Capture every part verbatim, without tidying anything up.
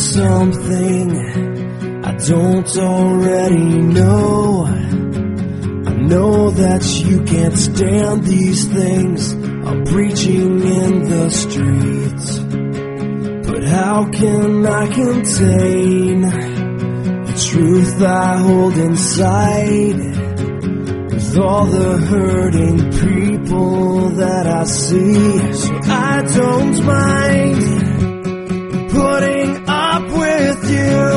something I don't already know. I know that you can't stand these things I'm preaching in the streets, but how can I contain the truth I hold inside with all the hurting people that I see? So I don't mind putting up with you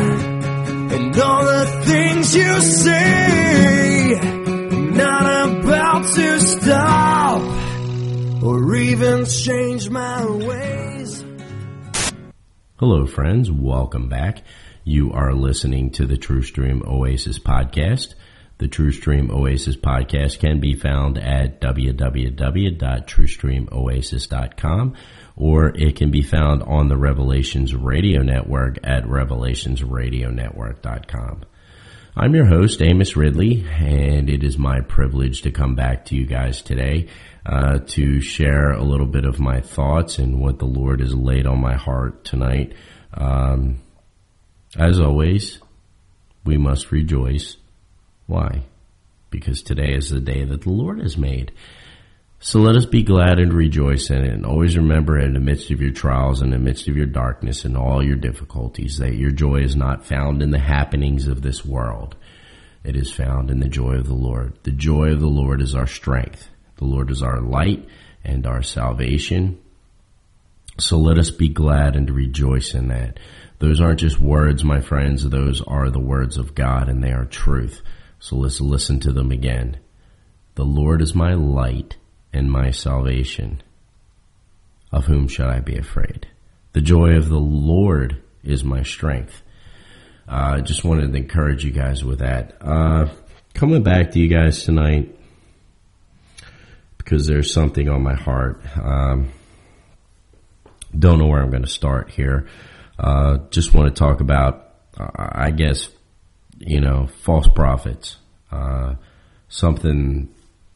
and all the things you say. I'm not about to stop or even change my ways. Hello, friends. Welcome back. You are listening to the True Stream Oasis podcast. The True Stream Oasis podcast can be found at w w w dot true stream oasis dot com, or it can be found on the Revelations Radio Network at revelations radio network dot com. I'm your host, Amos Ridley, and it is my privilege to come back to you guys today uh, to share a little bit of my thoughts and what the Lord has laid on my heart tonight. Um, as always, we must rejoice. Why? Because today is the day that the Lord has made. So let us be glad and rejoice in it. And always remember, in the midst of your trials, in the midst of your darkness and all your difficulties, that your joy is not found in the happenings of this world. It is found in the joy of the Lord. The joy of the Lord is our strength. The Lord is our light and our salvation. So let us be glad and rejoice in that. Those aren't just words, my friends. Those are the words of God, and they are truth. So let's listen to them again. The Lord is my light and my salvation. Of whom shall I be afraid? The joy of the Lord is my strength. I uh, just wanted to encourage you guys with that. Uh, coming back to you guys tonight, because there's something on my heart. Um, don't know where I'm going to start here. Uh, just want to talk about, uh, I guess, you know, false prophets. Uh, something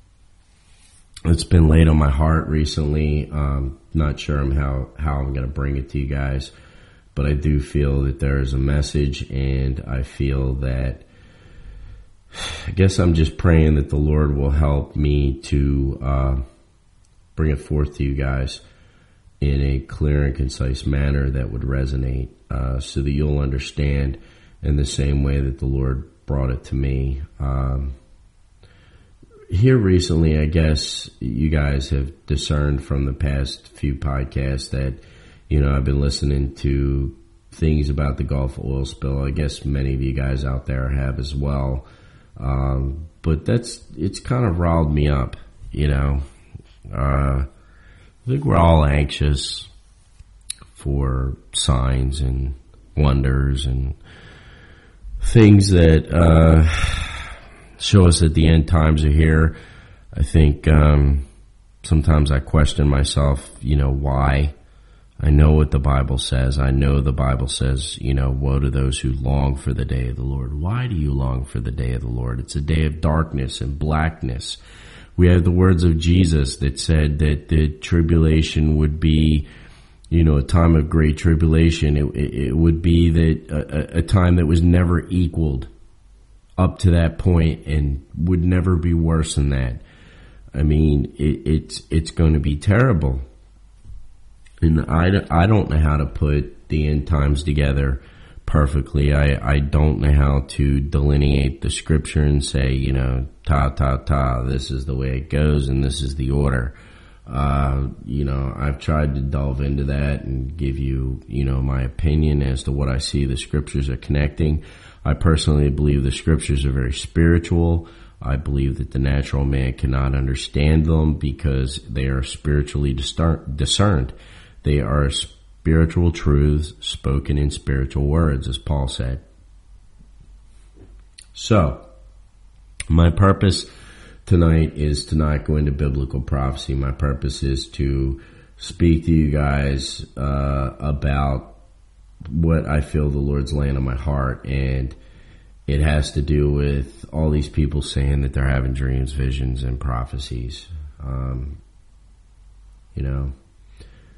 that's been laid on my heart recently. Um, not sure how, how I'm going to bring it to you guys, but I do feel that there is a message, and I feel that, I guess I'm just praying that the Lord will help me to, uh, bring it forth to you guys in a clear and concise manner that would resonate, uh, so that you'll understand in the same way that the Lord brought it to me. Um, here recently, I guess you guys have discerned from the past few podcasts that, you know, I've been listening to things about the Gulf oil spill. I guess many of you guys out there have as well. Um, but that's, it's kind of riled me up, you know. Uh, I think we're all anxious for signs and wonders and things that uh, show us that the end times are here. I think um, sometimes I question myself, you know, why? I know what the Bible says. I know the Bible says, you know, woe to those who long for the day of the Lord. Why do you long for the day of the Lord? It's a day of darkness and blackness. We have the words of Jesus that said that the tribulation would be, you know, a time of great tribulation. It, it, it would be that a, a time that was never equaled up to that point and would never be worse than that. I mean, it, it's it's going to be terrible. And I, I don't know how to put the end times together perfectly. I, I don't know how to delineate the scripture and say, you know, ta, ta, ta, this is the way it goes and this is the order. Uh, you know, I've tried to delve into that and give you, you know, my opinion as to what I see the scriptures are connecting. I personally believe the scriptures are very spiritual. I believe that the natural man cannot understand them because they are spiritually discerned. They are spiritual truths spoken in spiritual words, as Paul said. So, my purpose tonight is to not go into biblical prophecy. My purpose is to speak to you guys uh, about what I feel the Lord's laying on my heart, and it has to do with all these people saying that they're having dreams, visions, and prophecies. Um, you know,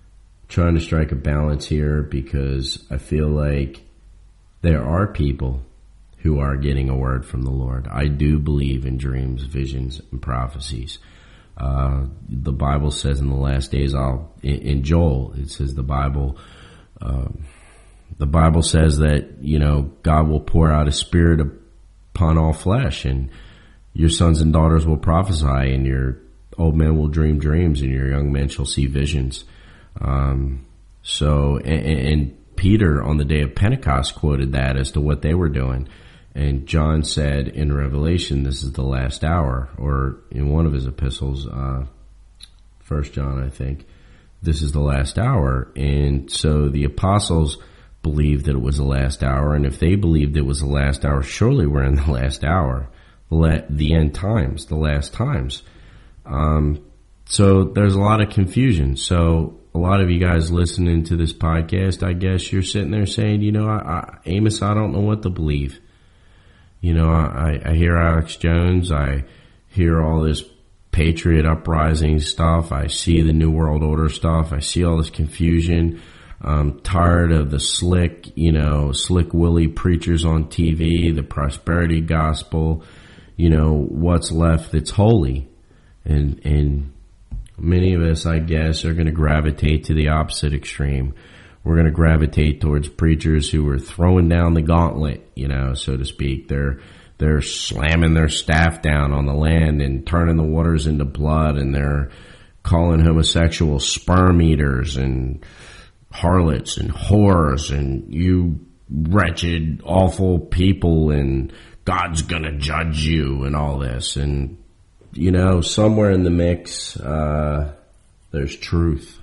trying to strike a balance here because I feel like there are people who are getting a word from the Lord. I do believe in dreams, visions, and prophecies. Uh, the Bible says in the last days, I'll, in, in Joel, it says the Bible, um, the Bible says that, you know, God will pour out His Spirit upon all flesh, and your sons and daughters will prophesy, and your old men will dream dreams, and your young men shall see visions. Um, so, and, and Peter on the day of Pentecost quoted that as to what they were doing. And John said in Revelation, this is the last hour, or in one of his epistles, uh, First John, I think, this is the last hour. And so the apostles believed that it was the last hour. And if they believed it was the last hour, surely we're in the last hour, the, la- the end times, the last times. Um, so there's a lot of confusion. So a lot of you guys listening to this podcast, I guess you're sitting there saying, you know, I, I, Amos, I don't know what to believe. You know, I, I hear Alex Jones, I hear all this Patriot Uprising stuff, I see the New World Order stuff, I see all this confusion. I'm tired of the slick, you know, slick Willie preachers on T V, the prosperity gospel, you know, what's left that's holy. And, and many of us, I guess, are going to gravitate to the opposite extreme. We're going to gravitate towards preachers who are throwing down the gauntlet, you know, so to speak. They're, they're slamming their staff down on the land and turning the waters into blood, and they're calling homosexuals sperm eaters and harlots and whores and you wretched, awful people, and God's going to judge you and all this. And, you know, somewhere in the mix, uh, there's truth.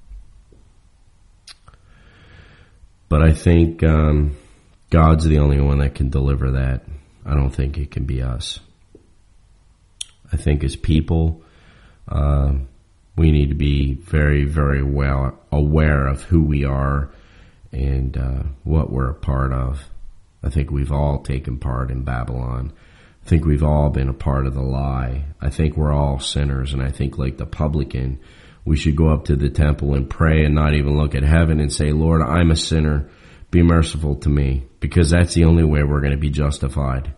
But I think um, God's the only one that can deliver that. I don't think it can be us. I think as people, uh, we need to be very, very well aware of who we are and uh, what we're a part of. I think we've all taken part in Babylon. I think we've all been a part of the lie. I think we're all sinners, and I think like the publican, we should go up to the temple and pray and not even look at heaven and say, Lord, I'm a sinner. Be merciful to me, because that's the only way we're going to be justified.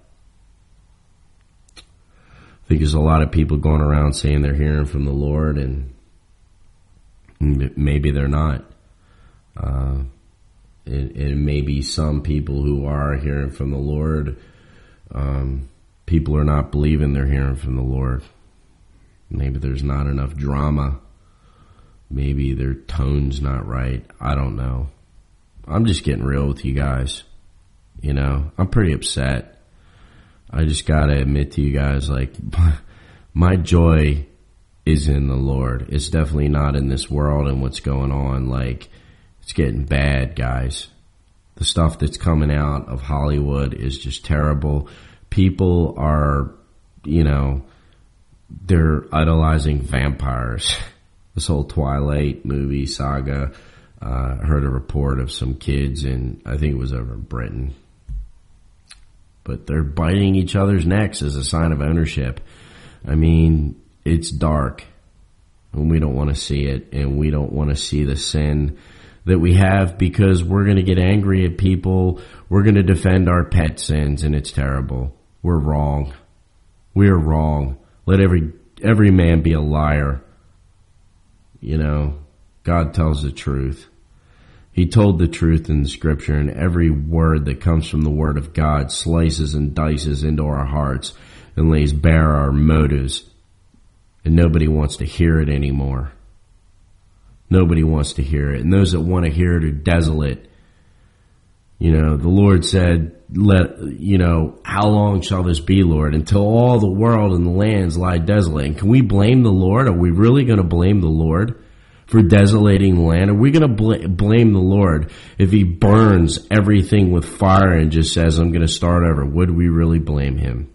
I think there's a lot of people going around saying they're hearing from the Lord, and maybe they're not. Uh, and, and maybe some people who are hearing from the Lord, um, people are not believing they're hearing from the Lord. Maybe there's not enough drama. Maybe their tone's not right. I don't know. I'm just getting real with you guys. You know, I'm pretty upset. I just gotta admit to you guys, like, my joy is in the Lord. It's definitely not in this world and what's going on. Like, it's getting bad, guys. The stuff that's coming out of Hollywood is just terrible. People are, you know, they're idolizing vampires. This whole Twilight movie saga, uh, I heard a report of some kids in, I think it was over in Britain, but they're biting each other's necks as a sign of ownership. I mean, it's dark, and we don't want to see it, and we don't want to see the sin that we have, because we're going to get angry at people. We're going to defend our pet sins, and it's terrible. We're wrong. We're wrong. Let every every man be a liar. You know, God tells the truth. He told the truth in the scripture, and every word that comes from the word of God slices and dices into our hearts and lays bare our motives. And nobody wants to hear it anymore. Nobody wants to hear it. And those that want to hear it are desolate. You know, the Lord said, let, you know, how long shall this be, Lord? Until all the world and the lands lie desolate. And can we blame the Lord? Are we really going to blame the Lord for desolating the land? Are we going to bl- blame the Lord if he burns everything with fire and just says, I'm going to start over? Would we really blame him?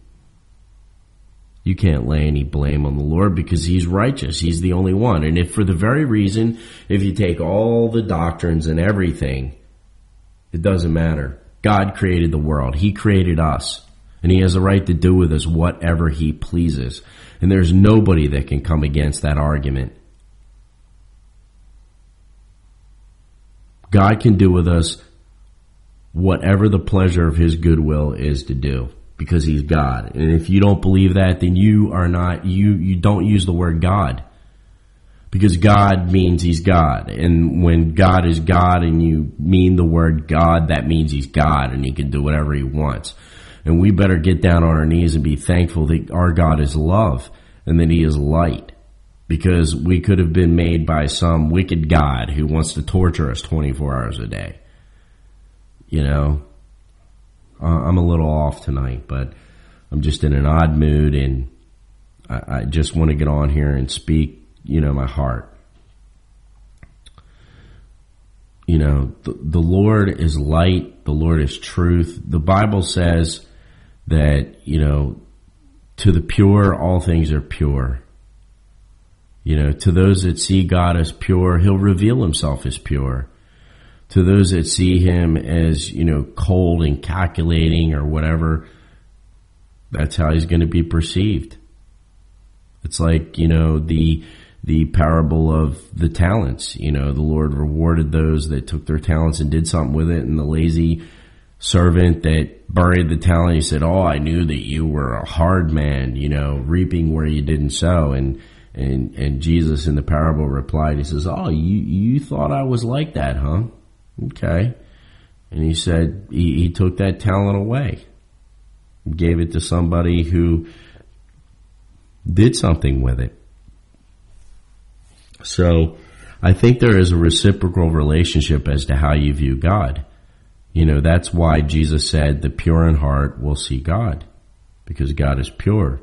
You can't lay any blame on the Lord, because he's righteous. He's the only one. And if for the very reason, if you take all the doctrines and everything, it doesn't matter. God created the world. He created us. And he has a right to do with us whatever he pleases. And there's nobody that can come against that argument. God can do with us whatever the pleasure of his goodwill is to do, because he's God. And if you don't believe that, then you are not, you, you don't use the word God. Because God means he's God. And when God is God and you mean the word God, that means he's God and he can do whatever he wants. And we better get down on our knees and be thankful that our God is love and that he is light. Because we could have been made by some wicked God who wants to torture us twenty-four hours a day. You know, uh, I'm a little off tonight, but I'm just in an odd mood, and I, I just want to get on here and speak, you know, my heart. You know, the, the Lord is light. The Lord is truth. The Bible says that, you know, to the pure, all things are pure. You know, to those that see God as pure, he'll reveal himself as pure. To those that see him as, you know, cold and calculating or whatever, that's how he's going to be perceived. It's like, you know, the the parable of the talents. You know, the Lord rewarded those that took their talents and did something with it, and the lazy servant that buried the talent, he said, oh, I knew that you were a hard man, you know, reaping where you didn't sow. And and and Jesus in the parable replied, he says, oh, you you thought I was like that, huh? Okay. And he said he, he took that talent away, gave it to somebody who did something with it. So I think there is a reciprocal relationship as to how you view God. You know, that's why Jesus said the pure in heart will see God, because God is pure.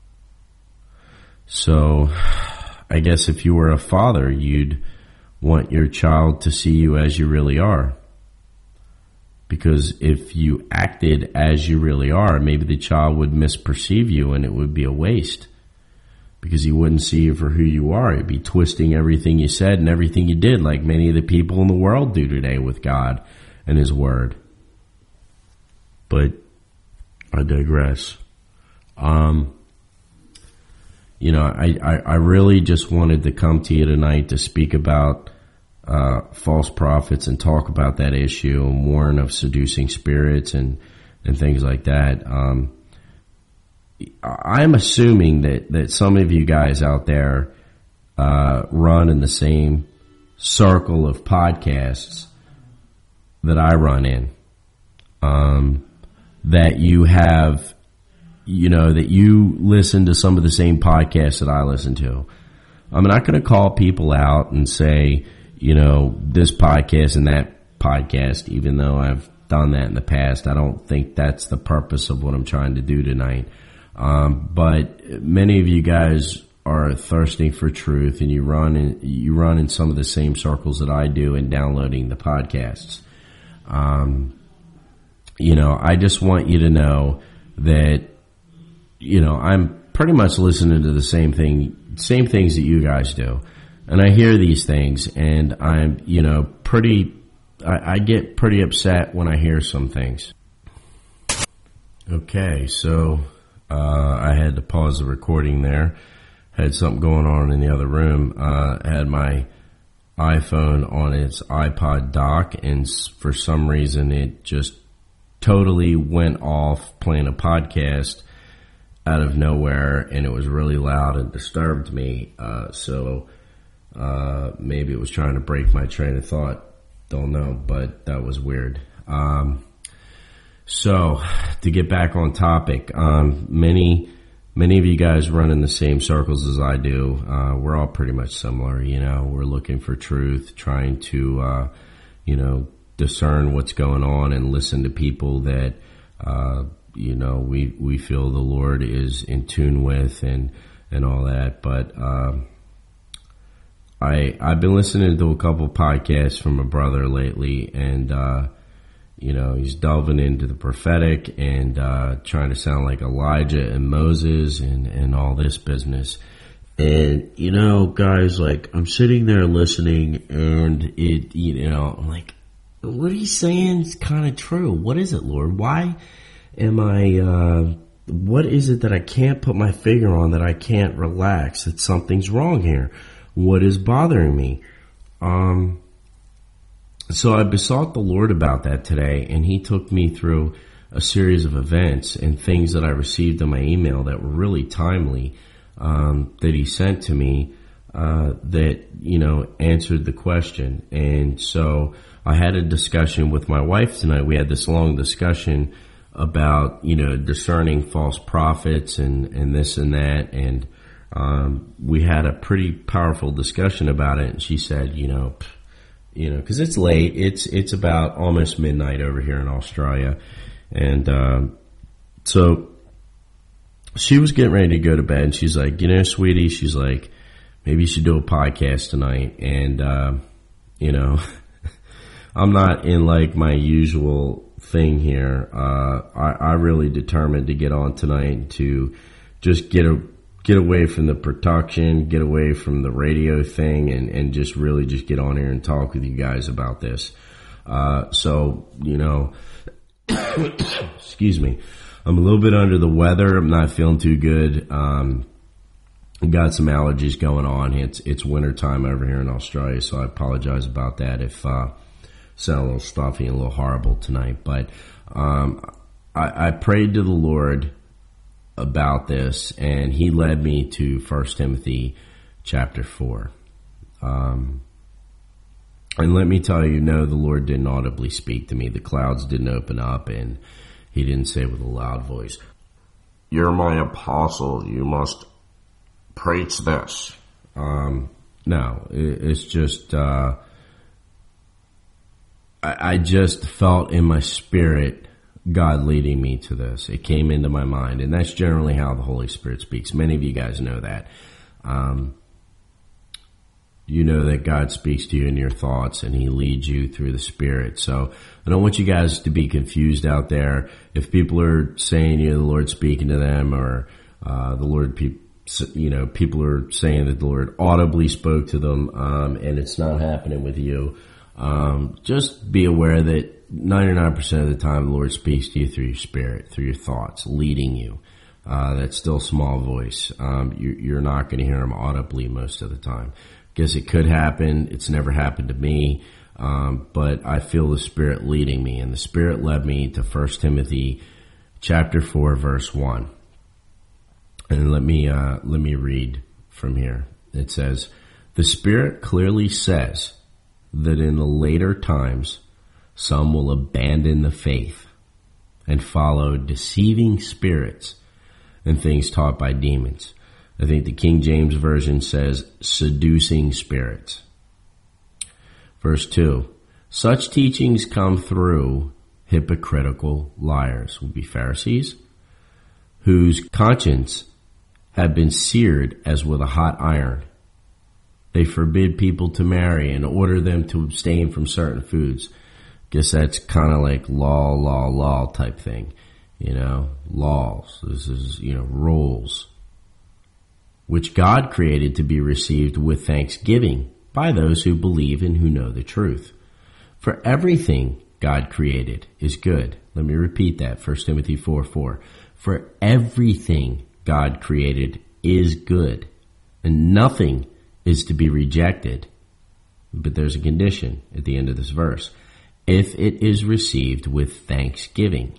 So I guess if you were a father, you'd want your child to see you as you really are. Because if you acted as you really are, maybe the child would misperceive you and it would be a waste. Because he wouldn't see you for who you are. He'd be twisting everything you said and everything you did, like many of the people in the world do today with God and his word. But I digress. Um, you know, I, I, I really just wanted to come to you tonight to speak about uh, false prophets and talk about that issue and warn of seducing spirits and, and things like that. Um, I'm assuming that, that some of you guys out there uh, run in the same circle of podcasts that I run in. Um, that you have, you know, that you listen to some of the same podcasts that I listen to. I'm not going to call people out and say, you know, this podcast and that podcast, even though I've done that in the past. I don't think that's the purpose of what I'm trying to do tonight. Um, but many of you guys are thirsting for truth, and you run in, you run in some of the same circles that I do in downloading the podcasts. Um, you know, I just want you to know that, you know, I'm pretty much listening to the same thing, same things that you guys do. And I hear these things, and I'm, you know, pretty, I, I get pretty upset when I hear some things. Okay, so Uh, I had to pause the recording there. Had something going on in the other room. Uh, had my iPhone on its iPod dock, and for some reason it just totally went off playing a podcast out of nowhere, and it was really loud and disturbed me. Uh, so uh, maybe it was trying to break my train of thought. Don't know, but that was weird. Um, So, to get back on topic, um, many, many of you guys run in the same circles as I do. Uh, we're all pretty much similar, you know, we're looking for truth, trying to, uh, you know, discern what's going on and listen to people that, uh, you know, we, we feel the Lord is in tune with and, and all that. But, um, I, I've been listening to a couple podcasts from a brother lately, and, uh, you know, he's delving into the prophetic and uh, trying to sound like Elijah and Moses and, and all this business. And, you know, guys, like, I'm sitting there listening, and it, you know, I'm like, what he's saying is kind of true. What is it, Lord? Why am I, uh, what is it that I can't put my finger on, that I can't relax, that something's wrong here? What is bothering me? Um... So I besought the Lord about that today, and he took me through a series of events and things that I received in my email that were really timely, um, that he sent to me, uh, that, you know, answered the question. And so I had a discussion with my wife tonight. We had this long discussion about, you know, discerning false prophets and, and this and that. And, um, we had a pretty powerful discussion about it. And she said, you know, you know, cause it's late. It's, it's about almost midnight over here in Australia. And, um, so she was getting ready to go to bed, and she's like, you know, sweetie, she's like, maybe you should do a podcast tonight. And, uh, you know, I'm not in like my usual thing here. Uh, I, I really determined to get on tonight to just get a, get away from the production, get away from the radio thing, and, and just really just get on here and talk with you guys about this. Uh, so, you know, excuse me, I'm a little bit under the weather. I'm not feeling too good. Um, got some allergies going on. It's, it's winter time over here in Australia, so I apologize about that if, uh, sound a little stuffy and a little horrible tonight. But, um, I, I prayed to the Lord about this, and he led me to First Timothy chapter four. Um, and let me tell you, no, the Lord didn't audibly speak to me. The clouds didn't open up, and he didn't say with a loud voice, "You're my apostle, you must preach this." Um, no, it, it's just, uh, I, I just felt in my spirit God leading me to this. It came into my mind, and that's generally how the Holy Spirit speaks. Many of you guys know that. Um, you know that God speaks to you in your thoughts, and he leads you through the Spirit. So I don't want you guys to be confused out there. If people are saying, you know, the Lord speaking to them, or uh, the Lord, pe- you know, people are saying that the Lord audibly spoke to them, um, and it's not happening with you, um, just be aware that ninety-nine percent of the time the Lord speaks to you through your spirit, through your thoughts, leading you. Uh, that still small voice. Um, you, you're not going to hear him audibly most of the time. Guess it could happen. It's never happened to me. Um, but I feel the Spirit leading me, and the Spirit led me to First Timothy chapter four, verse one. And let me, uh, let me read from here. It says, "The Spirit clearly says that in the later times, some will abandon the faith and follow deceiving spirits and things taught by demons." I think the King James Version says seducing spirits. Verse two, "Such teachings come through hypocritical liars," will be Pharisees, "whose conscience have been seared as with a hot iron. They forbid people to marry and order them to abstain from certain foods." Guess that's kind of like law, law, law type thing. You know, laws. This is, you know, rules. "Which God created to be received with thanksgiving by those who believe and who know the truth. For everything God created is good." Let me repeat that. First Timothy four four. "For everything God created is good, and nothing is to be rejected." But there's a condition at the end of this verse. "If it is received with thanksgiving,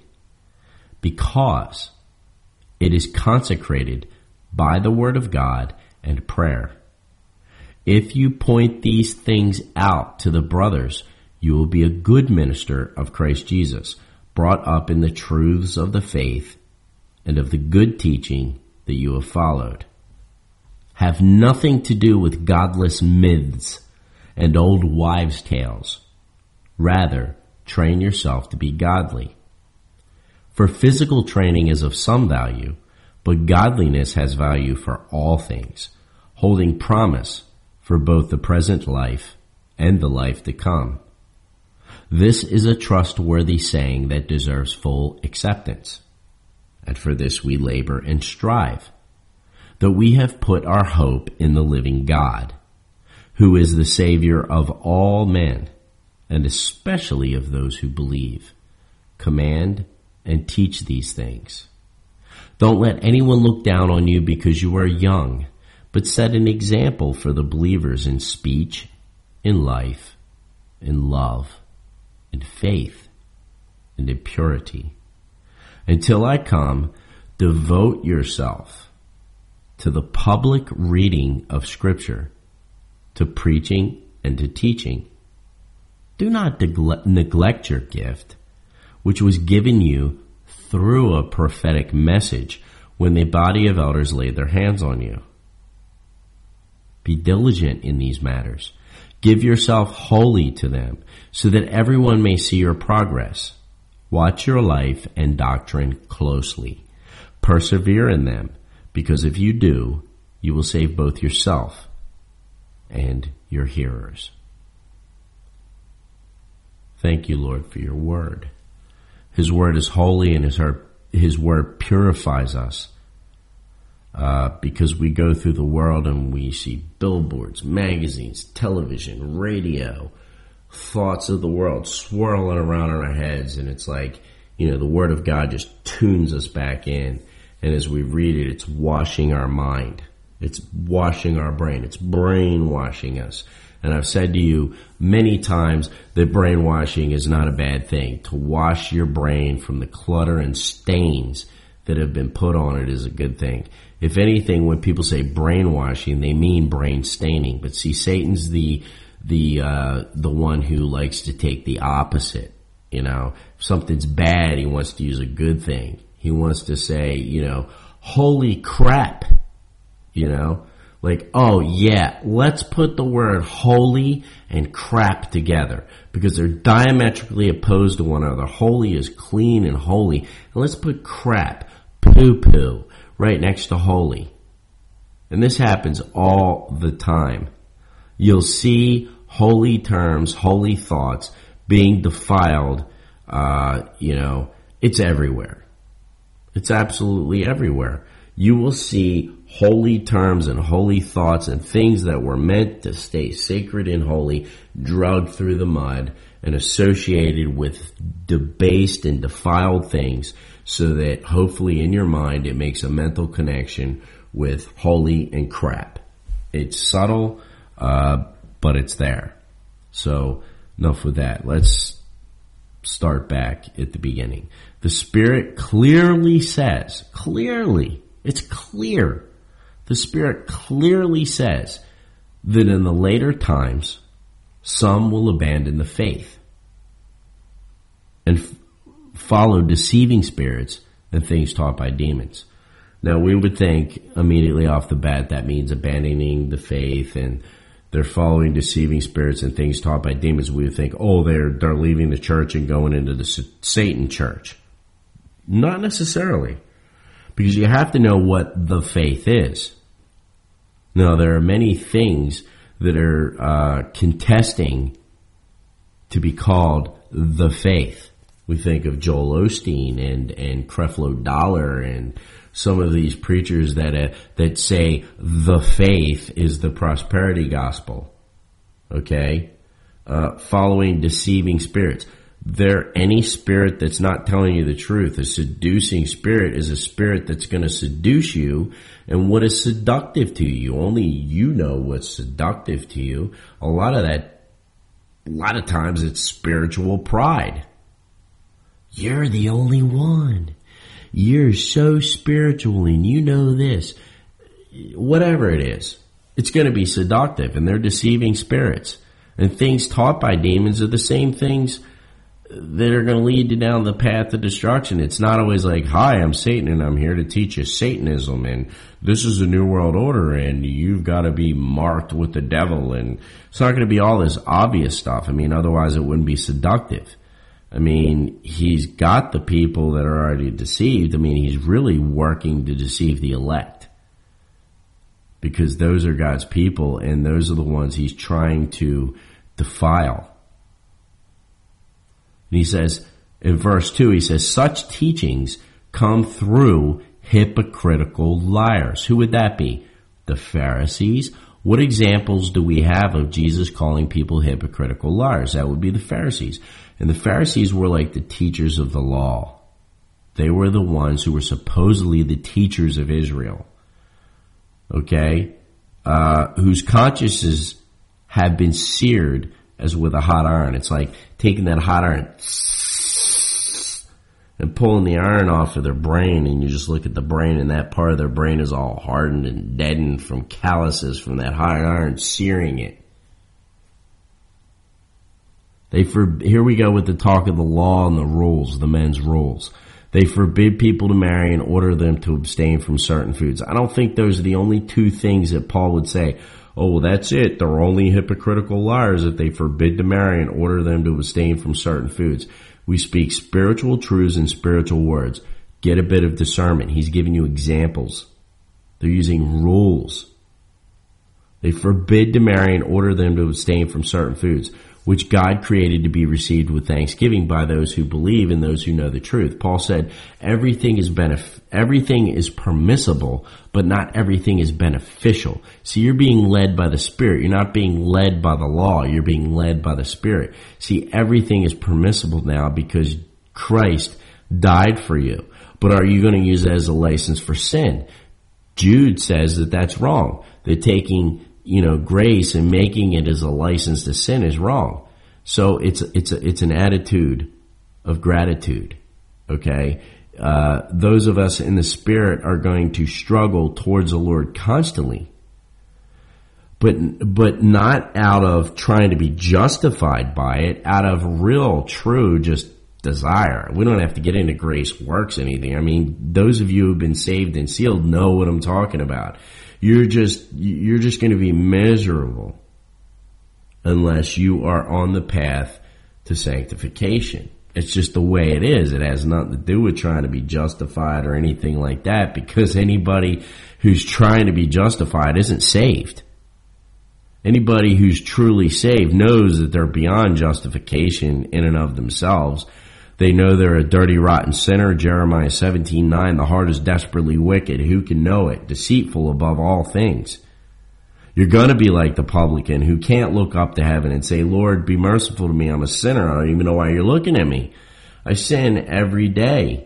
because it is consecrated by the word of God and prayer. If you point these things out to the brothers, you will be a good minister of Christ Jesus, brought up in the truths of the faith and of the good teaching that you have followed. Have nothing to do with godless myths and old wives' tales. Rather, train yourself to be godly. For physical training is of some value, but godliness has value for all things, holding promise for both the present life and the life to come. This is a trustworthy saying that deserves full acceptance. And for this we labor and strive, that we have put our hope in the living God, who is the Savior of all men, and especially of those who believe. Command and teach these things. Don't let anyone look down on you because you are young, but set an example for the believers in speech, in life, in love, in faith and in purity. Until I come, devote yourself to the public reading of Scripture, to preaching and to teaching. Do not negle- neglect your gift, which was given you through a prophetic message when the body of elders laid their hands on you. Be diligent in these matters. Give yourself wholly to them, so that everyone may see your progress. Watch your life and doctrine closely. Persevere in them, because if you do, you will save both yourself and your hearers. Thank you, Lord, for your word. His word is holy, and his, his word purifies us. Uh, because we go through the world and we see billboards, magazines, television, radio, thoughts of the world swirling around in our heads, and it's like, you know, the Word of God just tunes us back in, and as we read it, it's washing our mind. It's washing our brain. It's brainwashing us. And I've said to you many times that brainwashing is not a bad thing. To wash your brain from the clutter and stains that have been put on it is a good thing. If anything, when people say brainwashing, they mean brain staining. But see, Satan's the the uh, the one who likes to take the opposite. You know, if something's bad, he wants to use a good thing. He wants to say, you know, holy crap. You know, like, oh yeah, let's put the word holy and crap together because they're diametrically opposed to one another. Holy is clean and holy. And let's put crap, poo-poo, right next to holy. And this happens all the time. You'll see holy terms, holy thoughts being defiled. Uh, you know, it's everywhere. It's absolutely everywhere. You will see holy terms and holy thoughts and things that were meant to stay sacred and holy dragged through the mud and associated with debased and defiled things, so that hopefully in your mind it makes a mental connection with holy and crap. It's subtle, uh, but it's there. So enough with that. Let's start back at the beginning. The Spirit clearly says, clearly, it's clear. The Spirit clearly says that in the later times, some will abandon the faith and f- follow deceiving spirits and things taught by demons. Now, we would think immediately off the bat that means abandoning the faith and they're following deceiving spirits and things taught by demons. We would think, oh, they're they're leaving the church and going into the Satan church. Not necessarily, because you have to know what the faith is. Now, there are many things that are uh, contesting to be called the faith. We think of Joel Osteen and and Creflo Dollar and some of these preachers that uh, that say the faith is the prosperity gospel. Okay, uh, following deceiving spirits. There, any spirit that's not telling you the truth, a seducing spirit, is a spirit that's going to seduce you. And what is seductive to you? Only you know what's seductive to you. A lot of that, a lot of times it's spiritual pride. You're the only one. You're so spiritual and you know this. Whatever it is, it's going to be seductive, and they're deceiving spirits. And things taught by demons are the same things that are going to lead you down the path of destruction. It's not always like, hi, I'm Satan and I'm here to teach you Satanism and this is a new world order and you've got to be marked with the devil. And it's not going to be all this obvious stuff. I mean, otherwise it wouldn't be seductive. I mean, he's got the people that are already deceived. I mean, he's really working to deceive the elect, because those are God's people and those are the ones he's trying to defile. And he says, in verse two, he says, such teachings come through hypocritical liars. Who would that be? The Pharisees. What examples do we have of Jesus calling people hypocritical liars? That would be the Pharisees. And the Pharisees were like the teachers of the law. They were the ones who were supposedly the teachers of Israel. Okay? Uh, whose consciences have been seared as with a hot iron. It's like taking that hot iron and pulling the iron off of their brain, and you just look at the brain, and that part of their brain is all hardened and deadened from calluses from that hot iron searing it. They for, here we go with the talk of the law and the rules, the men's rules. They forbid people to marry and order them to abstain from certain foods. I don't think those are the only two things that Paul would say. Oh, well, that's it. They're only hypocritical liars if they forbid to marry and order them to abstain from certain foods. We speak spiritual truths and spiritual words. Get a bit of discernment. He's giving you examples. They're using rules. They forbid to marry and order them to abstain from certain foods, which God created to be received with thanksgiving by those who believe and those who know the truth. Paul said, everything is benef- everything is permissible, but not everything is beneficial. So you're being led by the Spirit. You're not being led by the law. You're being led by the Spirit. See, everything is permissible now because Christ died for you. But are you going to use it as a license for sin? Jude says that that's wrong. They're taking you know, grace and making it as a license to sin is wrong. So it's, it's, a, it's an attitude of gratitude. Okay. Uh, those of us in the Spirit are going to struggle towards the Lord constantly, but, but not out of trying to be justified by it, out of real, true, just desire. We don't have to get into grace works anything. I mean, those of you who've been saved and sealed know what I'm talking about. You're just, you're just going to be miserable unless you are on the path to sanctification. It's just the way it is. It has nothing to do with trying to be justified or anything like that, because anybody who's trying to be justified isn't saved. Anybody who's truly saved knows that they're beyond justification in and of themselves. They know they're a dirty, rotten sinner. Jeremiah seventeen nine, the heart is desperately wicked. Who can know it? Deceitful above all things. You're going to be like the publican who can't look up to heaven and say, Lord, be merciful to me. I'm a sinner. I don't even know why you're looking at me. I sin every day.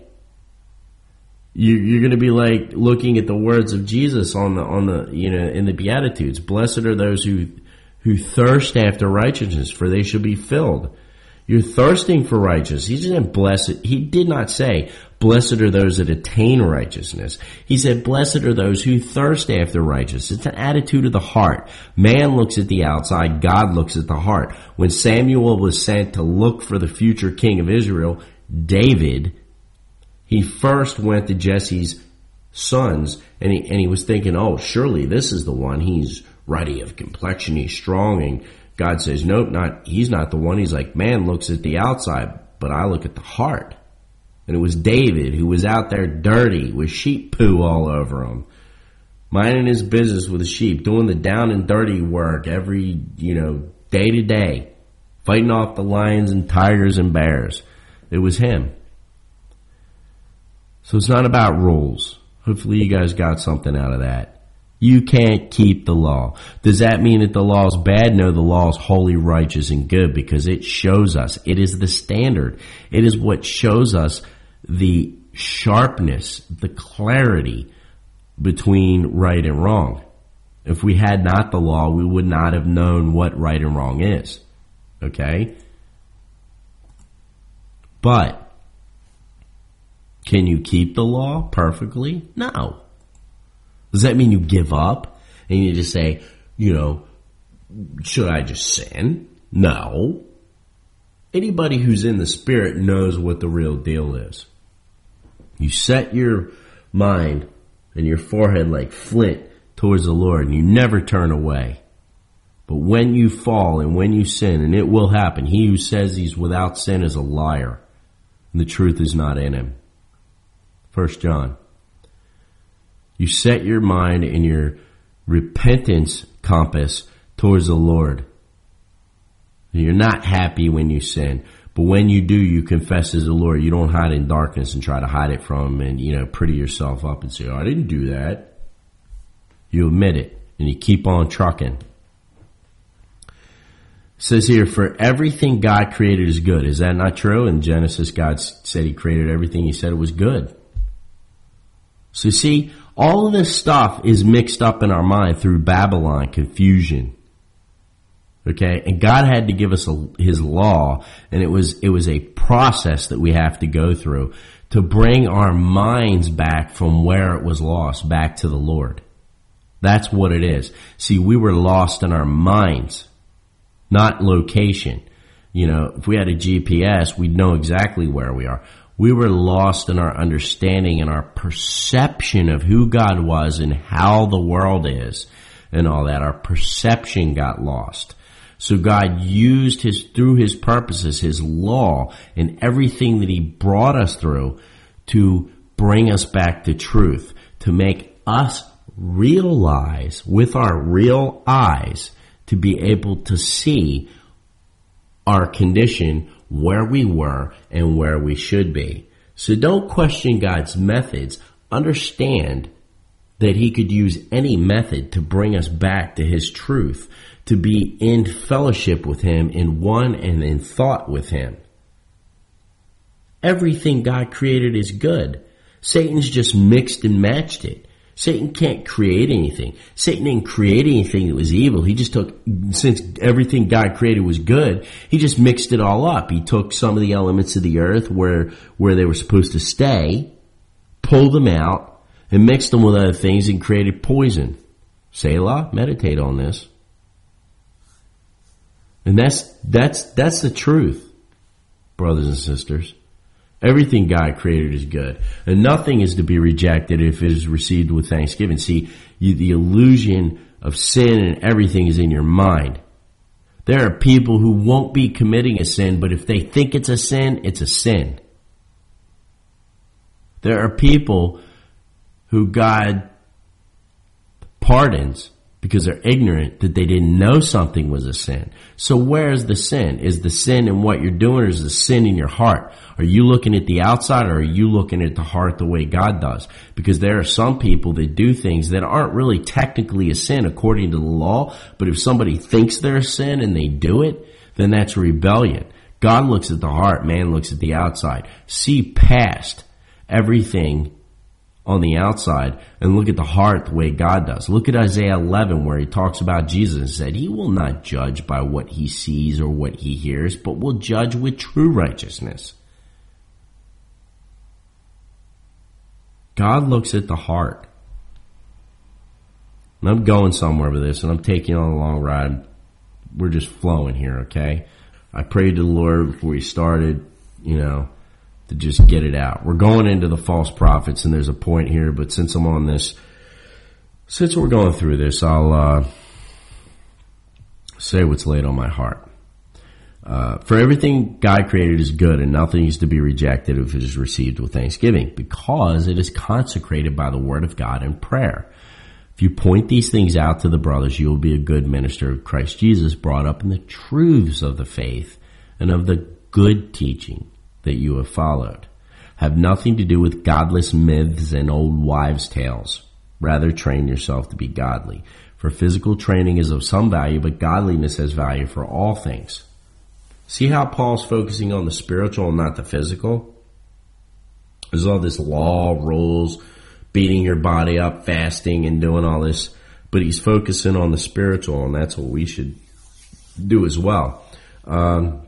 You, you're going to be like looking at the words of Jesus on the, on the, you know, in the Beatitudes. Blessed are those who, who thirst after righteousness, for they shall be filled. You're thirsting for righteousness. He didn't bless it. He did not say, blessed are those that attain righteousness. He said, blessed are those who thirst after righteousness. It's an attitude of the heart. Man looks at the outside. God looks at the heart. When Samuel was sent to look for the future king of Israel, David, he first went to Jesse's sons, and he, and he was thinking, oh, surely this is the one. He's ruddy of complexion. He's strong. And God says, nope, not, he's not the one. He's like, man looks at the outside, but I look at the heart. And it was David who was out there dirty with sheep poo all over him, minding his business with the sheep, doing the down and dirty work every, you know, day to day, fighting off the lions and tigers and bears. It was him. So it's not about rules. Hopefully you guys got something out of that. You can't keep the law. Does that mean that the law is bad? No, the law is holy, righteous, and good because it shows us. It is the standard. It is what shows us the sharpness, the clarity between right and wrong. If we had not the law, we would not have known what right and wrong is. Okay? But can you keep the law perfectly? No. Does that mean you give up and you just say, you know, should I just sin? No. Anybody who's in the Spirit knows what the real deal is. You set your mind and your forehead like flint towards the Lord and you never turn away. But when you fall and when you sin, and it will happen, he who says he's without sin is a liar, and the truth is not in him. First John. You set your mind and your repentance compass towards the Lord. You're not happy when you sin, but when you do, you confess as the Lord. You don't hide in darkness and try to hide it from him and, you know, pretty yourself up and say, oh, I didn't do that. You admit it and you keep on trucking. It says here, for everything God created is good. Is that not true? In Genesis, God said he created everything. He said it was good. So see, all of this stuff is mixed up in our mind through Babylon, confusion. Okay. And God had to give us a, his law, and it was, it was a process that we have to go through to bring our minds back from where it was lost back to the Lord. That's what it is. See, we were lost in our minds, not location. You know, if we had a G P S, we'd know exactly where we are. We were lost in our understanding and our perception of who God was and how the world is and all that. Our perception got lost. So God used his, through his purposes, his law and everything that he brought us through to bring us back to truth, to make us realize with our real eyes, to be able to see our condition, where we were and where we should be. So don't question God's methods. Understand that he could use any method to bring us back to his truth, to be in fellowship with him, in one and in thought with him. Everything God created is good. Satan's just mixed and matched it. Satan can't create anything. Satan didn't create anything that was evil. He just took, since everything God created was good, he just mixed it all up. He took some of the elements of the earth where, where they were supposed to stay, pulled them out, and mixed them with other things and created poison. Selah, meditate on this. And that's, that's, that's the truth, brothers and sisters. Everything God created is good, and nothing is to be rejected if it is received with thanksgiving. See, you, the illusion of sin and everything is in your mind. There are people who won't be committing a sin, but if they think it's a sin, it's a sin. There are people who God pardons because they're ignorant that they didn't know something was a sin. So where's the sin? Is the sin in what you're doing, or is the sin in your heart? Are you looking at the outside, or are you looking at the heart the way God does? Because there are some people that do things that aren't really technically a sin according to the law, but if somebody thinks they're a sin and they do it, then that's rebellion. God looks at the heart, man looks at the outside. See past everything on the outside and look at the heart the way God does. Look at Isaiah eleven where he talks about Jesus and said, he will not judge by what he sees or what he hears, but will judge with true righteousness. God looks at the heart. And I'm going somewhere with this, and I'm taking you on a long ride. We're just flowing here, okay? I prayed to the Lord before we started, you know, to just get it out. We're going into the false prophets, and there's a point here, but since I'm on this, since we're going through this, I'll uh, say what's laid on my heart. Uh, for everything God created is good, and nothing is to be rejected if it is received with thanksgiving, because it is consecrated by the word of God and prayer. If you point these things out to the brothers, you will be a good minister of Christ Jesus, brought up in the truths of the faith and of the good teaching that you have followed. Have nothing to do with godless myths and old wives' tales. Rather, train yourself to be godly. For physical training is of some value, but godliness has value for all things. See how Paul's focusing on the spiritual and not the physical? There's all this law, rules, beating your body up, fasting, and doing all this. But he's focusing on the spiritual, and that's what we should do as well. Um,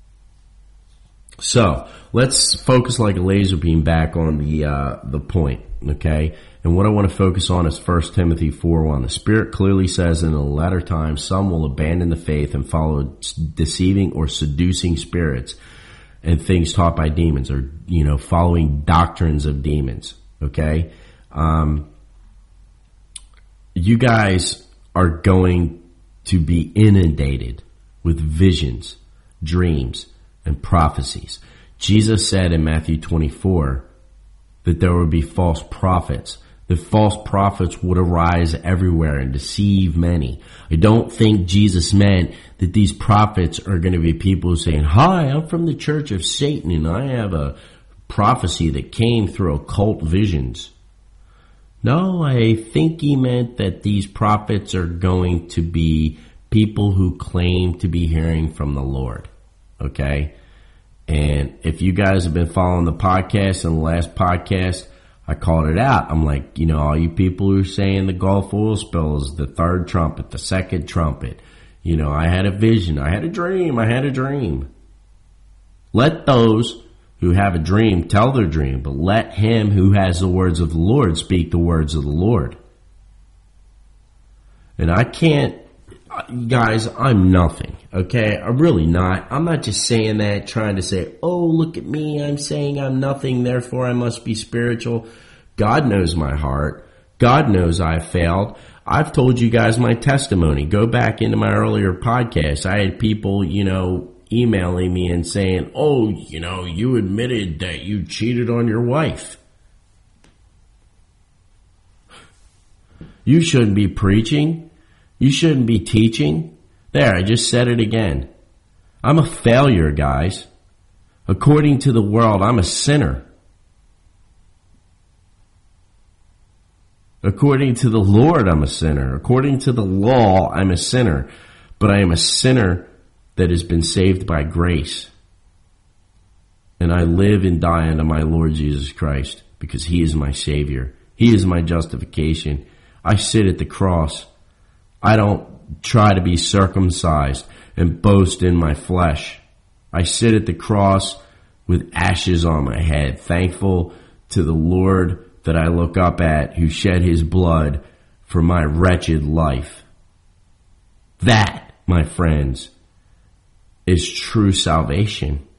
so, let's focus like a laser beam back on the uh, the point, okay? And what I want to focus on is First Timothy four one. The Spirit clearly says in the latter times, some will abandon the faith and follow deceiving or seducing spirits and things taught by demons, or, you know, following doctrines of demons, okay? Um, you guys are going to be inundated with visions, dreams, and prophecies. Jesus said in Matthew twenty-four that there would be false prophets. That false prophets would arise everywhere and deceive many. I don't think Jesus meant that these prophets are going to be people saying, hi, I'm from the church of Satan and I have a prophecy that came through occult visions. No, I think he meant that these prophets are going to be people who claim to be hearing from the Lord. Okay? And if you guys have been following the podcast, and the last podcast, I called it out. I'm like, you know, all you people who are saying the Gulf oil spill is the third trumpet, the second trumpet, You know, I had a vision. I had a dream. I had a dream. Let those who have a dream tell their dream, but let him who has the words of the Lord speak the words of the Lord. And I can't, guys, I'm nothing, okay? I'm really not. I'm not just saying that, trying to say, oh, look at me, I'm saying I'm nothing, therefore I must be spiritual. God knows my heart. God knows I failed. I've told you guys my testimony. Go back into my earlier podcasts. I had people, you know, emailing me and saying, oh, you know, you admitted that you cheated on your wife. You shouldn't be preaching. You shouldn't be teaching. There, I just said it again. I'm a failure, guys. According to the world, I'm a sinner. According to the Lord, I'm a sinner. According to the law, I'm a sinner. But I am a sinner that has been saved by grace. And I live and die unto my Lord Jesus Christ because he is my Savior. He is my justification. I sit at the cross. I don't try to be circumcised and boast in my flesh. I sit at the cross with ashes on my head, thankful to the Lord that I look up at, who shed his blood for my wretched life. That, my friends, is true salvation.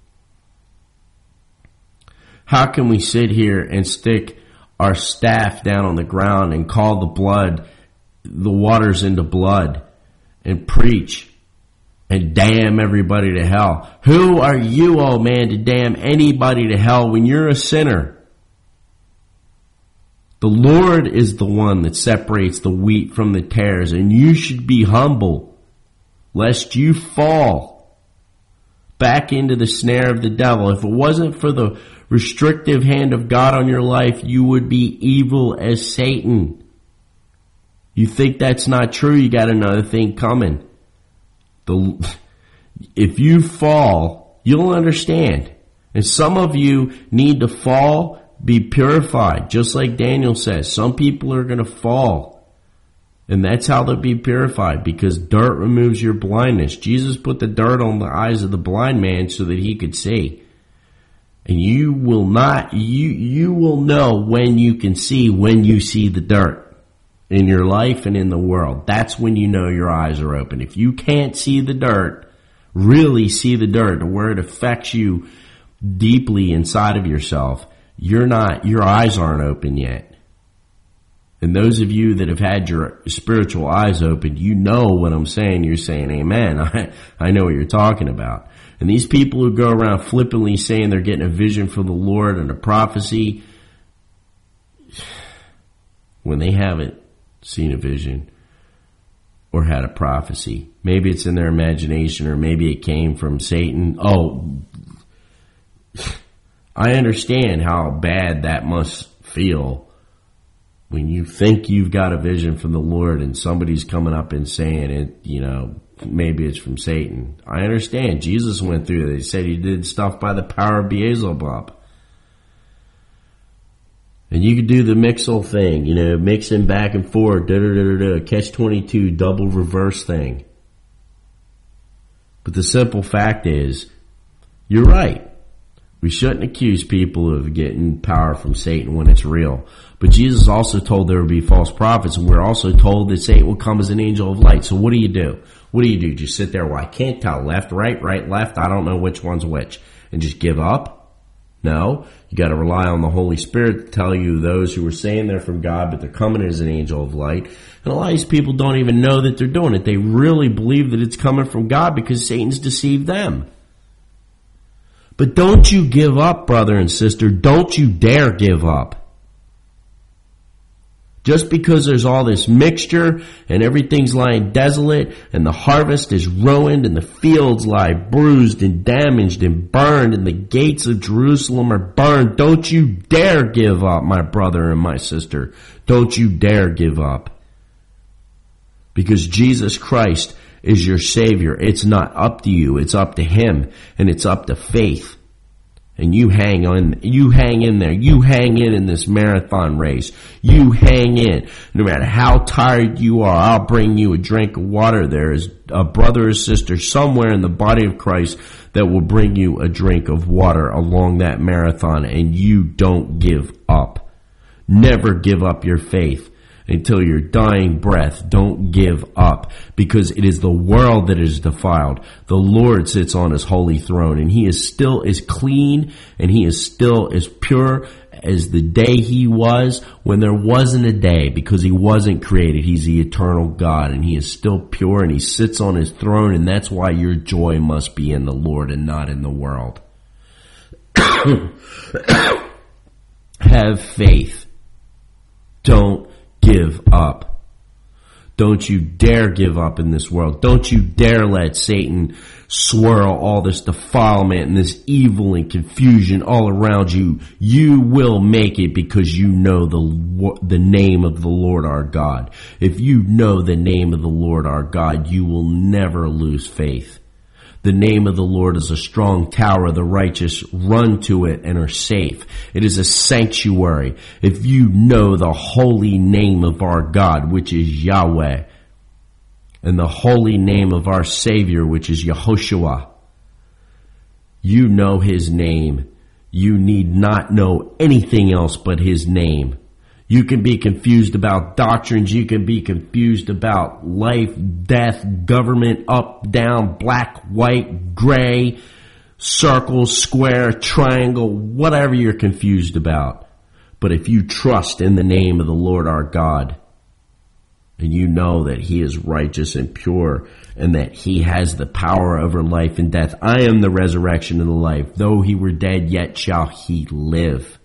How can we sit here and stick our staff down on the ground and call the blood, the waters into blood, and preach and damn everybody to hell? Who are you, old man, to damn anybody to hell when you're a sinner? The Lord is the one that separates the wheat from the tares, and you should be humble, lest you fall back into the snare of the devil. If it wasn't for the restrictive hand of God on your life, you would be evil as Satan. You think that's not true, you got another thing coming. The, if you fall, you'll understand. And some of you need to fall, be purified, just like Daniel says. Some people are going to fall, and that's how they'll be purified, because dirt removes your blindness. Jesus put the dirt on the eyes of the blind man so that he could see. And you will not, you, you will know when you can see, when you see the dirt in your life and in the world. That's when you know your eyes are open. If you can't see the dirt, really see the dirt, where it affects you deeply inside of yourself, You're not, your eyes aren't open yet. And those of you that have had your spiritual eyes opened, you know what I'm saying. You're saying amen. I, I know what you're talking about. And these people who go around flippantly saying they're getting a vision from the Lord and a prophecy, when they haven't seen a vision or had a prophecy, maybe it's in their imagination or maybe it came from Satan. Oh, I understand how bad that must feel when you think you've got a vision from the Lord and somebody's coming up and saying it, you know, maybe it's from Satan. I understand. Jesus went through that. He said he did stuff by the power of Beelzebub. And you could do the mixel thing, you know, mixing back and forth, da da da da da, catch twenty-two, double reverse thing. But the simple fact is, you're right. We shouldn't accuse people of getting power from Satan when it's real. But Jesus also told there would be false prophets, and we're also told that Satan will come as an angel of light. So what do you do? What do you do? Just sit there, well, I can't tell, left, right, right, left, I don't know which one's which, and just give up? No. You got to rely on the Holy Spirit to tell you those who are saying they're from God, but they're coming as an angel of light. And a lot of these people don't even know that they're doing it. They really believe that it's coming from God because Satan's deceived them. But don't you give up, brother and sister. Don't you dare give up. Just because there's all this mixture and everything's lying desolate and the harvest is ruined and the fields lie bruised and damaged and burned and the gates of Jerusalem are burned, don't you dare give up, my brother and my sister. Don't you dare give up. Because Jesus Christ is your Savior. It's not up to you. It's up to Him. And it's up to faith. And you hang on, you hang in there. You hang in in this marathon race. You hang in. No matter how tired you are, I'll bring you a drink of water. There is a brother or sister somewhere in the body of Christ that will bring you a drink of water along that marathon, and you don't give up. Never give up your faith. Until your dying breath, don't give up, because it is the world that is defiled. The Lord sits on his holy throne, and he is still as clean, and he is still as pure as the day he was when there wasn't a day, because he wasn't created. He's the eternal God, and he is still pure, and he sits on his throne, and that's why your joy must be in the Lord and not in the world. Have faith. Don't give up. Don't you dare give up in this world. Don't you dare let Satan swirl all this defilement and this evil and confusion all around you. You will make it because you know the the name of the Lord our God. If you know the name of the Lord our God, you will never lose faith. The name of the Lord is a strong tower. The righteous run to it and are safe. It is a sanctuary. If you know the holy name of our God, which is Yahweh, and the holy name of our Savior, which is Yehoshua, you know his name. You need not know anything else but his name. You can be confused about doctrines. You can be confused about life, death, government, up, down, black, white, gray, circle, square, triangle, whatever you're confused about. But if you trust in the name of the Lord our God, and you know that he is righteous and pure, and that he has the power over life and death, I am the resurrection and the life. Though he were dead, yet shall he live.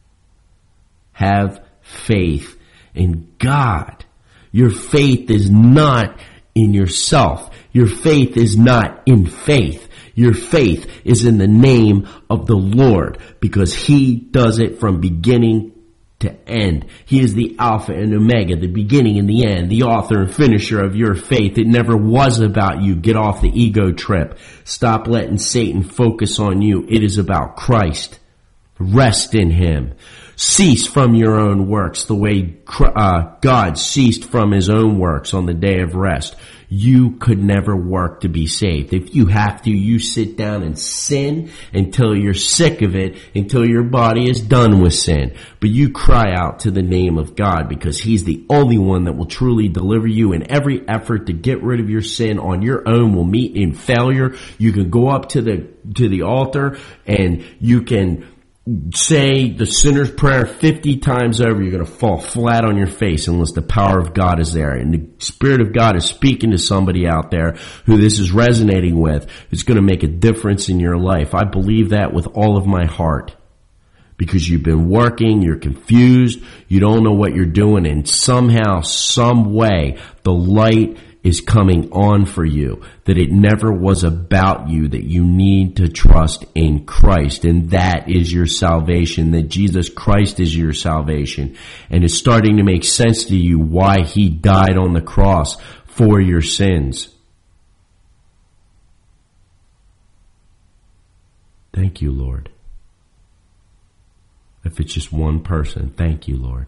Have faith in God. Your faith is not in yourself. Your faith is not in faith. Your faith is in the name of the Lord, because he does it from beginning to end. He is the Alpha and Omega, the beginning and the end, the author and finisher of your faith. It never was about you. Get off the ego trip. Stop letting Satan focus on you. It is about Christ. Rest in him. Cease from your own works the way uh, God ceased from his own works on the day of rest. You could never work to be saved. If you have to, you sit down and sin until you're sick of it, until your body is done with sin. But you cry out to the name of God, because he's the only one that will truly deliver you. And every effort to get rid of your sin on your own will meet in failure. You can go up to the to the altar and you can say the sinner's prayer fifty times over. You're going to fall flat on your face unless the power of God is there. And the Spirit of God is speaking to somebody out there who this is resonating with. It's going to make a difference in your life. I believe that with all of my heart. Because you've been working, you're confused, you don't know what you're doing, and somehow, some way, the light is coming on for you, that it never was about you, that you need to trust in Christ, and that is your salvation, that Jesus Christ is your salvation. And it's starting to make sense to you why he died on the cross for your sins. Thank you, Lord. If it's just one person, thank you, Lord.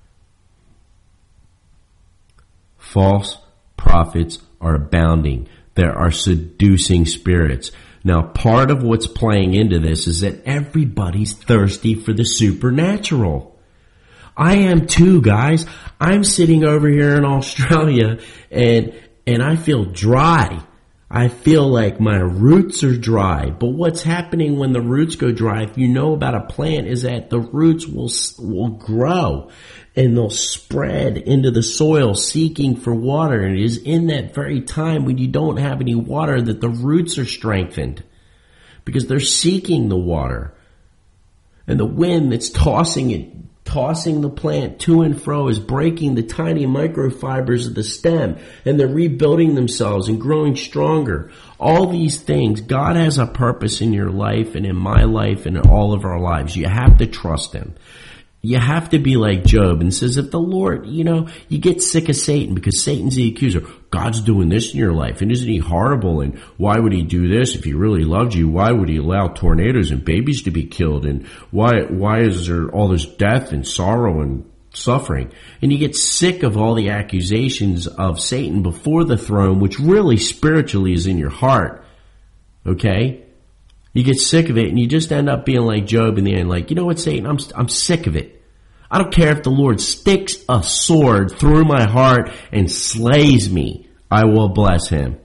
False prophets are abounding. There are seducing spirits. Now, part of what's playing into this is that everybody's thirsty for the supernatural. I am too, guys. I'm sitting over here in Australia and and I feel dry. I feel like my roots are dry. But what's happening when the roots go dry, if you know about a plant, is that the roots will will grow and they'll spread into the soil seeking for water. And it is in that very time when you don't have any water that the roots are strengthened, because they're seeking the water. And the wind that's tossing it, tossing the plant to and fro, is breaking the tiny microfibers of the stem, and they're rebuilding themselves and growing stronger. All these things, God has a purpose in your life and in my life and in all of our lives. You have to trust him. you have to be like Job and says, if the Lord, you know, you get sick of Satan because Satan's the accuser. God's doing this in your life, and isn't he horrible? And why would he do this? If he really loved you, why would he allow tornadoes and babies to be killed? And why, why is there all this death and sorrow and suffering? And you get sick of all the accusations of Satan before the throne, which really spiritually is in your heart. Okay? You get sick of it, and you just end up being like Job in the end, like, you know what, Satan, I'm, I'm sick of it. I don't care if the Lord sticks a sword through my heart and slays me. I will bless him.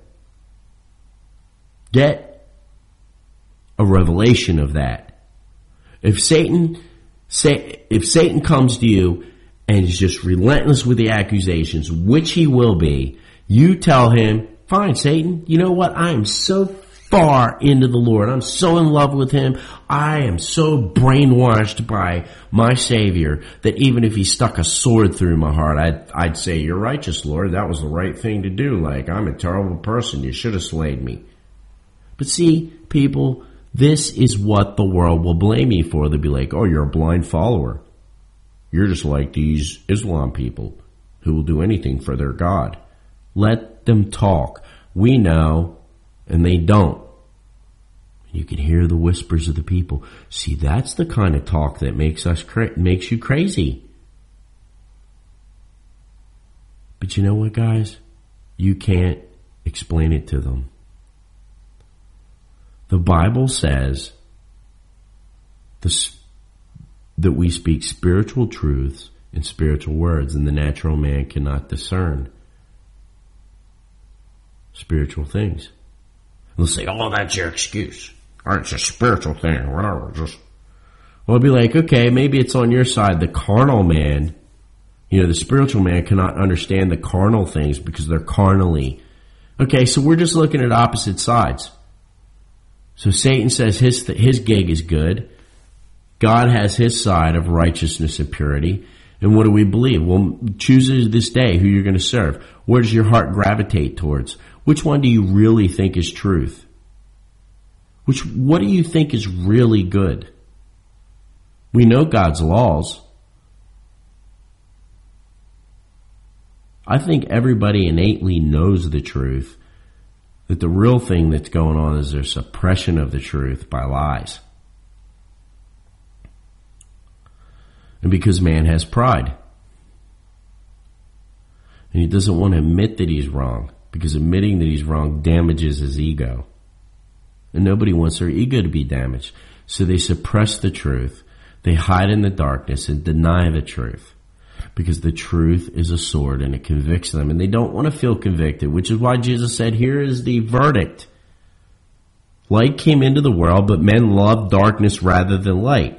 Get a revelation of that. If Satan, say, if Satan comes to you and is just relentless with the accusations, which he will be, you tell him, fine, Satan, you know what? I am so far into the Lord. I'm so in love with him. I am so brainwashed by my Savior that even if he stuck a sword through my heart, I'd, I'd say, you're righteous, Lord. That was the right thing to do. Like, I'm a terrible person. You should have slayed me. But see, people, this is what the world will blame you for. They'll be like, oh, you're a blind follower. You're just like these Islam people who will do anything for their God. Let them talk. We know, and they don't. You can hear the whispers of the people. See, that's the kind of talk that makes us cra- makes you crazy. But you know what, guys? You can't explain it to them. The Bible says this, that we speak spiritual truths and spiritual words, and the natural man cannot discern spiritual things. They'll say, oh, that's your excuse. Or it's a spiritual thing, whatever. Just, well, it'll be like, okay, maybe it's on your side. The carnal man, you know, the spiritual man cannot understand the carnal things because they're carnally. Okay, so we're just looking at opposite sides. So Satan says his his gig is good. God has his side of righteousness and purity. And what do we believe? Well, choose this day who you're going to serve. Where does your heart gravitate towards? Which one do you really think is truth? Which, what do you think is really good? We know God's laws. I think everybody innately knows the truth, that the real thing that's going on is their suppression of the truth by lies. And because man has pride. And he doesn't want to admit that he's wrong, because admitting that he's wrong damages his ego. And nobody wants their ego to be damaged. So they suppress the truth. They hide in the darkness and deny the truth. Because the truth is a sword and it convicts them. And they don't want to feel convicted, which is why Jesus said, here is the verdict. Light came into the world, but men loved darkness rather than light.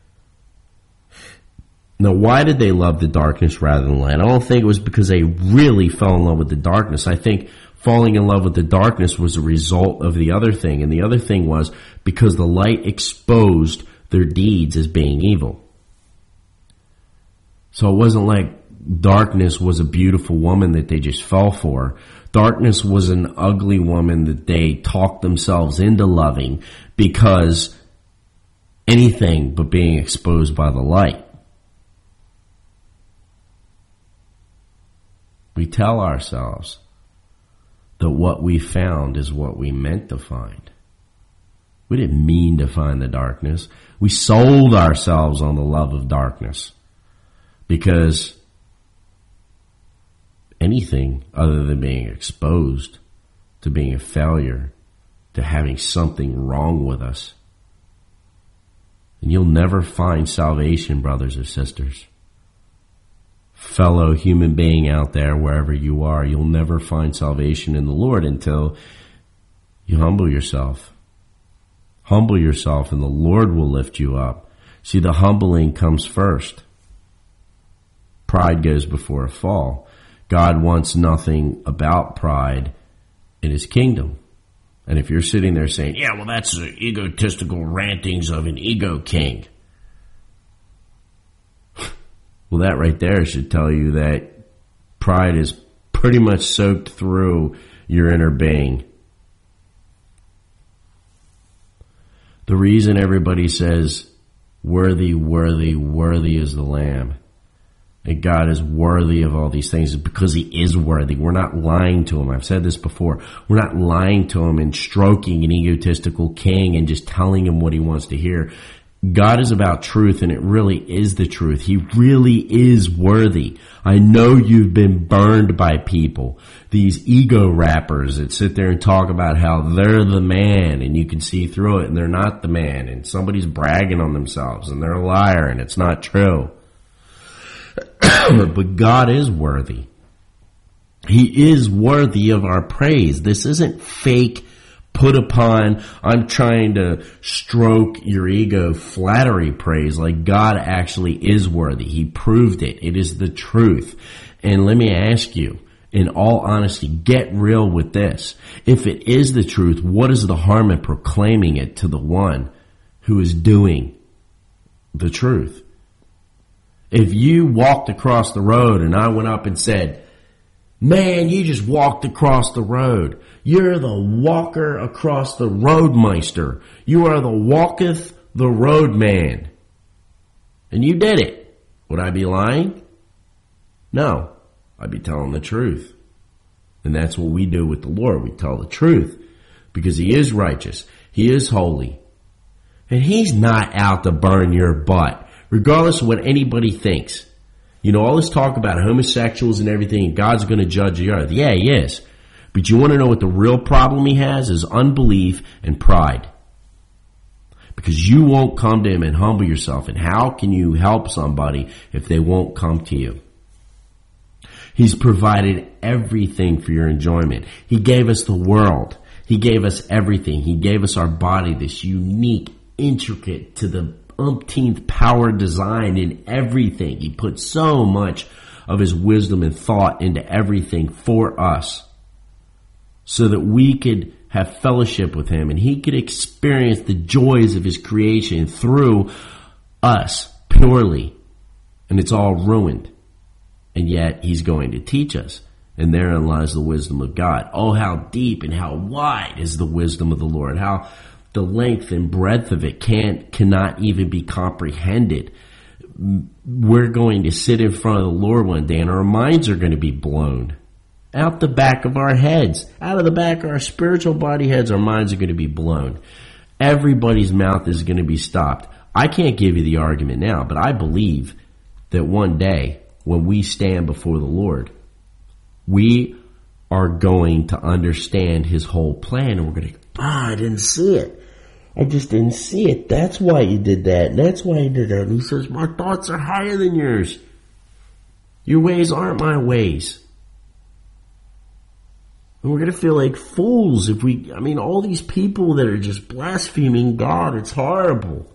Now, why did they love the darkness rather than light? I don't think it was because they really fell in love with the darkness. I think falling in love with the darkness was a result of the other thing. And the other thing was because the light exposed their deeds as being evil. So it wasn't like darkness was a beautiful woman that they just fell for. Darkness was an ugly woman that they talked themselves into loving because anything but being exposed by the light. We tell ourselves that what we found is what we meant to find. We didn't mean to find the darkness. We sold ourselves on the love of darkness because anything other than being exposed to being a failure, to having something wrong with us, and you'll never find salvation, brothers or sisters. Fellow human being out there, wherever you are, you'll never find salvation in the Lord until you humble yourself. Humble yourself and the Lord will lift you up. See, the humbling comes first. Pride goes before a fall. God wants nothing about pride in his kingdom. And if you're sitting there saying, yeah, well, that's the egotistical rantings of an ego king. Well, that right there should tell you that pride is pretty much soaked through your inner being. The reason everybody says Worthy, worthy, worthy is the Lamb. And God is worthy of all these things because He is worthy. We're not lying to Him. I've said this before. We're not lying to Him and stroking an egotistical king and just telling Him what He wants to hear. God is about truth, and it really is the truth. He really is worthy. I know you've been burned by people, these ego rappers that sit there and talk about how they're the man, and you can see through it, and they're not the man, and somebody's bragging on themselves, and they're a liar, and it's not true. But God is worthy. He is worthy of our praise. This isn't fake, put upon, I'm trying to stroke your ego flattery praise. Like, God actually is worthy. He proved it. It is the truth. And let me ask you, in all honesty, get real with this. If it is the truth, what is the harm in proclaiming it to the one who is doing the truth? If you walked across the road and I went up and said, man, you just walked across the road. You're the walker across the roadmeister. You are the walketh the road man. And you did it. Would I be lying? No. I'd be telling the truth. And that's what we do with the Lord. We tell the truth because He is righteous. He is holy. And He's not out to burn your butt, regardless of what anybody thinks. You know, all this talk about homosexuals and everything, and God's going to judge the earth. Yeah, He is. But you want to know what the real problem He has is unbelief and pride. Because you won't come to Him and humble yourself. And how can you help somebody if they won't come to you? He's provided everything for your enjoyment. He gave us the world. He gave us everything. He gave us our body, this unique, intricate, to the umpteenth power design in everything. He put so much of His wisdom and thought into everything for us so that we could have fellowship with Him and He could experience the joys of His creation through us purely. And it's all ruined. And yet He's going to teach us. And therein lies the wisdom of God. Oh, how deep and how wide is the wisdom of the Lord. How the length and breadth of it can't, cannot even be comprehended. We're going to sit in front of the Lord one day and our minds are going to be blown out the back of our heads. Out of the back of our spiritual body heads, our minds are going to be blown. Everybody's mouth is going to be stopped. I can't give you the argument now, but I believe that one day when we stand before the Lord, we are going to understand His whole plan, and we're going to, ah, I didn't see it. I just didn't see it. That's why you did that. And that's why you did that. And He says, my thoughts are higher than yours. Your ways aren't my ways. And we're going to feel like fools if we, I mean, all these people that are just blaspheming God, it's horrible.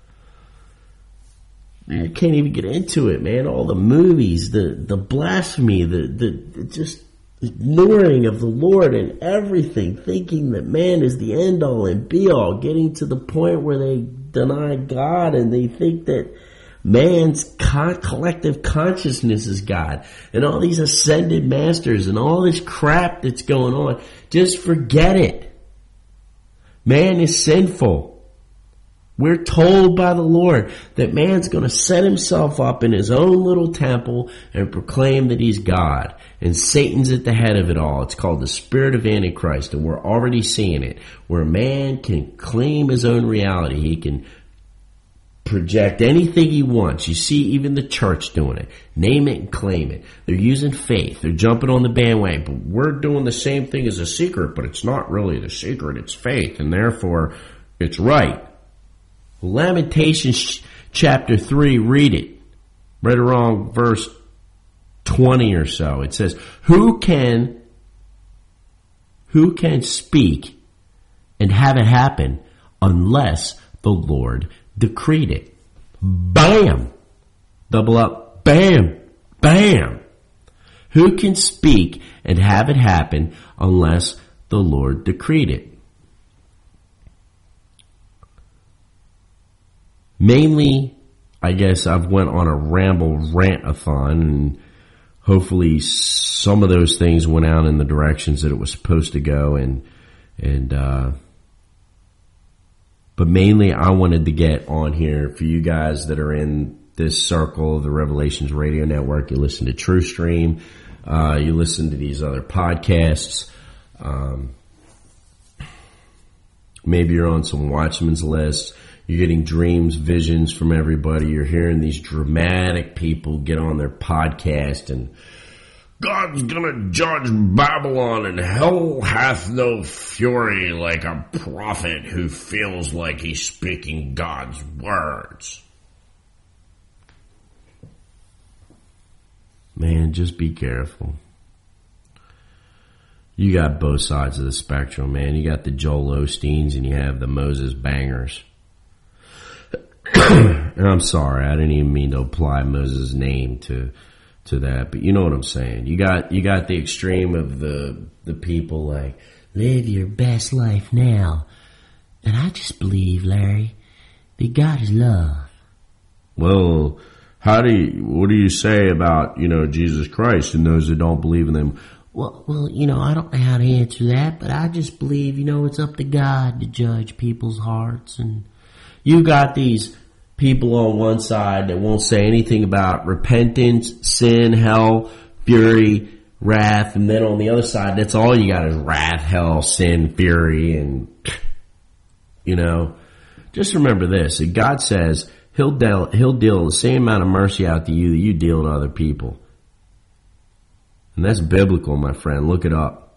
I can't even get into it, man. All the movies, the, the blasphemy, the, the, the just ignoring of the Lord and everything, thinking that man is the end all and be all, getting to the point where they deny God and they think that man's co- collective consciousness is God, and all these ascended masters and all this crap that's going on. Just forget it. Man is sinful. We're told by the Lord that man's going to set himself up in his own little temple and proclaim that he's God. And Satan's at the head of it all. It's called the spirit of Antichrist, and we're already seeing it, where man can claim his own reality. He can project anything he wants. You see even the church doing it. Name it and claim it. They're using faith. They're jumping on the bandwagon. But we're doing the same thing as a secret, but it's not really the secret. It's faith, and therefore it's right. Lamentations chapter three, read it. Right or wrong, verse twenty or so. It says, who can, who can speak and have it happen unless the Lord decreed it? Bam! Double up. Bam! Bam! Who can speak and have it happen unless the Lord decreed it? Mainly, I guess I've went on a ramble rant-a-thon, and hopefully some of those things went out in the directions that it was supposed to go, and and uh, But mainly I wanted to get on here for you guys that are in this circle of the Revelations Radio Network. You listen to TrueStream. Uh, you listen to these other podcasts. Um, maybe you're on some Watchman's List. You're getting dreams, visions from everybody. You're hearing these dramatic people get on their podcast and God's gonna judge Babylon, and hell hath no fury like a prophet who feels like he's speaking God's words. Man, just be careful. You got both sides of the spectrum, man. You got the Joel Osteens and you have the Moses Bangers. And I'm sorry, I didn't even mean to apply Moses' name to to that, but you know what I'm saying. You got you got the extreme of the the people like, live your best life now. And I just believe, Larry, that God is love. Well, how do you, what do you say about, you know, Jesus Christ and those that don't believe in them? Well, well, you know, I don't know how to answer that, but I just believe, you know, it's up to God to judge people's hearts. And you got these people on one side that won't say anything about repentance, sin, hell, fury, wrath, and then on the other side, that's all you got is wrath, hell, sin, fury, and, you know, just remember this, that God says he'll deal, he'll deal the same amount of mercy out to you that you deal to other people. And that's biblical, my friend. Look it up.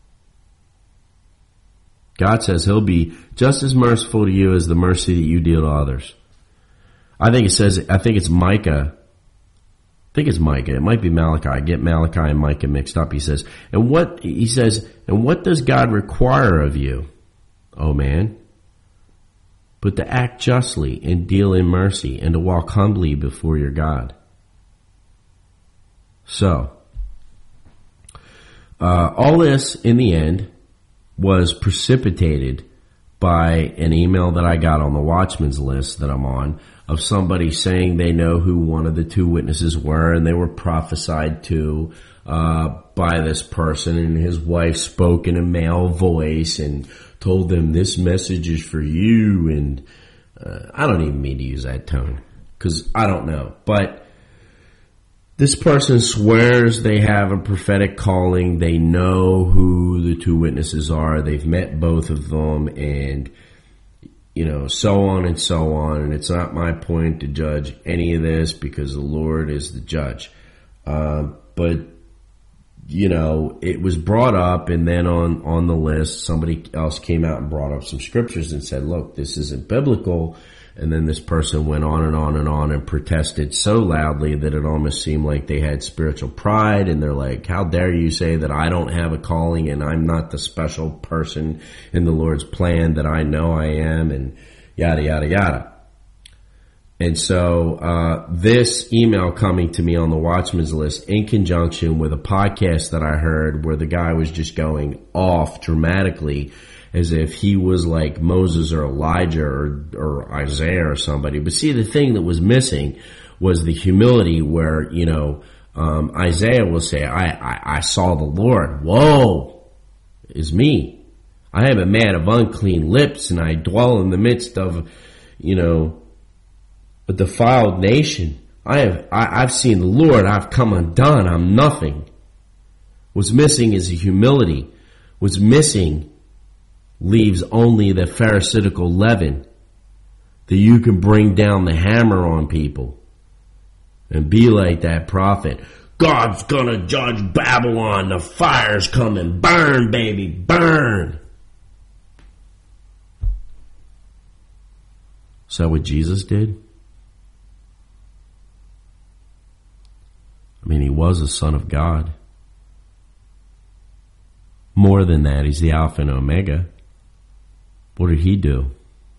God says he'll be just as merciful to you as the mercy that you deal to others. I think it says, I think it's Micah. I think it's Micah. It might be Malachi. I get Malachi and Micah mixed up. He says, and what, he says, and what does God require of you, oh man? But to act justly and deal in mercy and to walk humbly before your God. So, uh, all this in the end was precipitated by an email that I got on the Watchman's List that I'm on, of somebody saying they know who one of the two witnesses were, and they were prophesied to uh by this person, and his wife spoke in a male voice and told them this message is for you. And uh, I don't even mean to use that tone because I don't know, but this person swears they have a prophetic calling. They know who the two witnesses are. They've met both of them, and you know, so on and so on. And it's not my point to judge any of this because the Lord is the judge. Uh, but, you know, it was brought up, and then on, on the list, somebody else came out and brought up some scriptures and said, look, this isn't biblical. And then this person went on and on and on and protested so loudly that it almost seemed like they had spiritual pride, and they're like, how dare you say that I don't have a calling and I'm not the special person in the Lord's plan that I know I am, and yada, yada, yada. And so uh this email coming to me on the Watchman's List in conjunction with a podcast that I heard where the guy was just going off dramatically as if he was like Moses or Elijah or, or Isaiah or somebody. But see, the thing that was missing was the humility where, you know, um, Isaiah will say, I, I, I saw the Lord. Whoa, is me. I am a man of unclean lips, and I dwell in the midst of, you know, a defiled nation. I have, I, I've seen the Lord. I've come undone. I'm nothing. What's missing is the humility. What's missing leaves only the pharisaical leaven that you can bring down the hammer on people and be like that prophet. God's gonna judge Babylon. The fire's coming. Burn, baby, burn. Is that what Jesus did? I mean, he was a son of God. More than that, he's the Alpha and Omega. What did he do?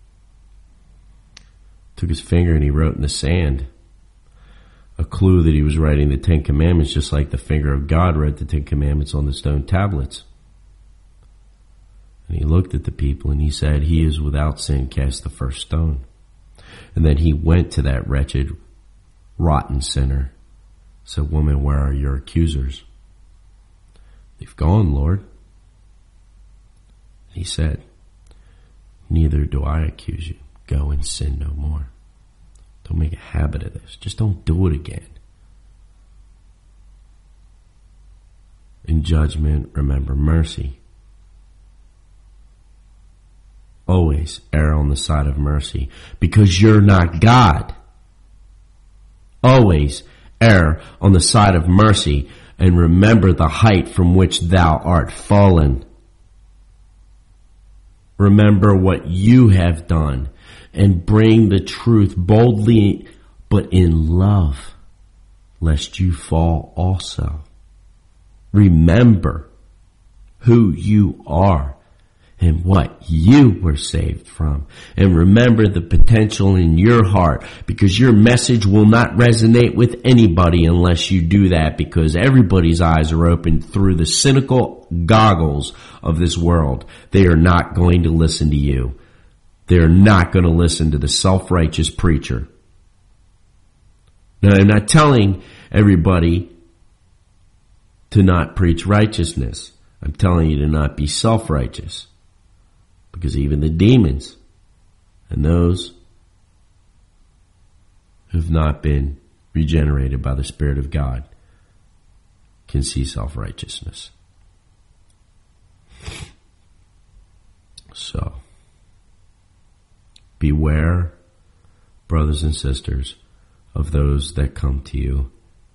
Took his finger and he wrote in the sand a clue that he was writing the Ten Commandments, just like the finger of God wrote the Ten Commandments on the stone tablets. And he looked at the people and he said, he is without sin, cast the first stone. And then he went to that wretched, rotten sinner, said, woman, where are your accusers? They've gone, Lord. And he said, neither do I accuse you. Go and sin no more. Don't make a habit of this. Just don't do it again. In judgment, remember mercy. Always err on the side of mercy, because you're not God. Always err on the side of mercy, and remember the height from which thou art fallen. Remember what you have done, and bring the truth boldly, but in love, lest you fall also. Remember who you are and what you were saved from. And remember the potential in your heart, because your message will not resonate with anybody unless you do that, because everybody's eyes are opened through the cynical goggles of this world. They are not going to listen to you. They're not going to listen to the self-righteous preacher. Now, I'm not telling everybody to not preach righteousness. I'm telling you to not be self-righteous. Because even the demons and those who've not been regenerated by the Spirit of God can see self-righteousness. So, beware, brothers and sisters, of those that come to you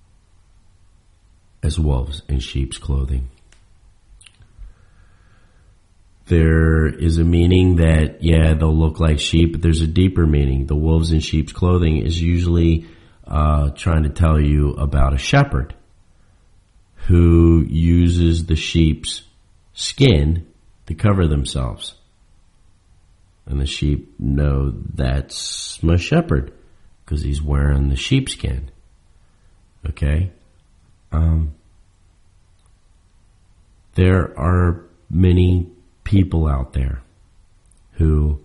as wolves in sheep's clothing. There is a meaning that, yeah, they'll look like sheep, but there's a deeper meaning. The wolves in sheep's clothing is usually uh, trying to tell you about a shepherd who uses the sheep's skin to cover themselves. And the sheep know that's my shepherd because he's wearing the sheepskin. Okay? Um, there are many people out there who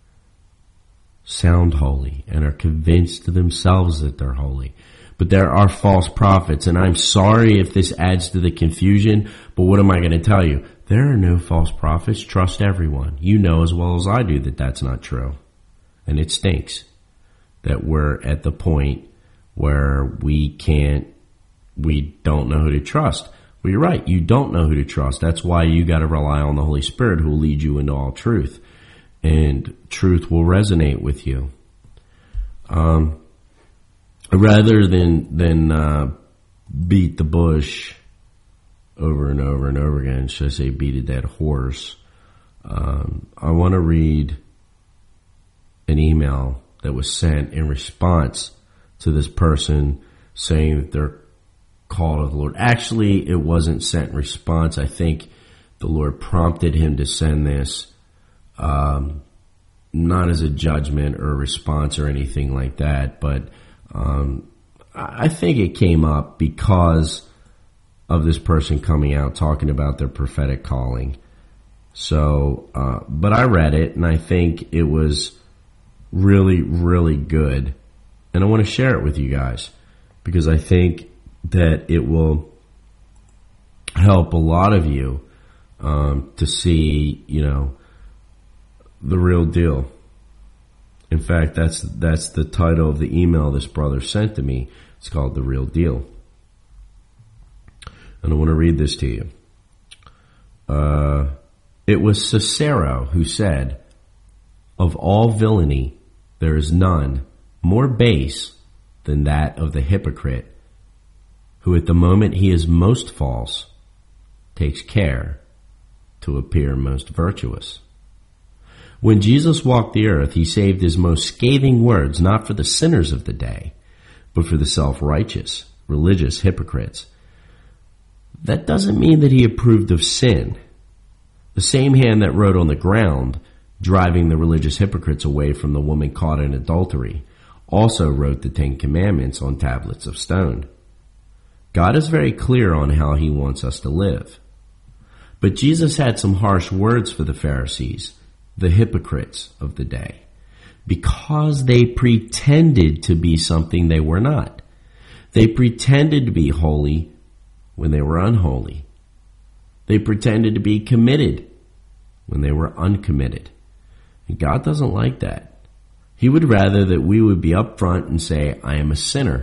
sound holy and are convinced to themselves that they're holy. But there are false prophets, and I'm sorry if this adds to the confusion, but what am I going to tell you? There are no false prophets. Trust everyone. You know as well as I do that that's not true. And it stinks that we're at the point where we can't, we don't know who to trust. Well, you're right. You don't know who to trust. That's why you got to rely on the Holy Spirit, who will lead you into all truth. And truth will resonate with you. Um, rather than, than, uh, beat the bush over and over and over again, should I say beat a dead horse, um, I want to read an email that was sent in response to this person saying that they're called of the Lord. Actually, it wasn't sent in response. I think the Lord prompted him to send this, um, not as a judgment or a response or anything like that, but um, I think it came up because of this person coming out talking about their prophetic calling. So, uh, but I read it and I think it was really, really good. And I want to share it with you guys because I think that it will help a lot of you um, to see, you know, the real deal. In fact, that's that's the title of the email this brother sent to me. It's called The Real Deal. And I want to read this to you. Uh, it was Cicero who said, "Of all villainy, there is none more base than that of the hypocrite, who at the moment he is most false, takes care to appear most virtuous." When Jesus walked the earth, he saved his most scathing words not for the sinners of the day, but for the self-righteous, religious hypocrites. That doesn't mean that he approved of sin. The same hand that wrote on the ground, driving the religious hypocrites away from the woman caught in adultery, also wrote the Ten Commandments on tablets of stone. God is very clear on how he wants us to live. But Jesus had some harsh words for the Pharisees, the hypocrites of the day, because they pretended to be something they were not. They pretended to be holy when they were unholy. They pretended to be committed when they were uncommitted. God doesn't like that. He would rather that we would be upfront and say, I am a sinner.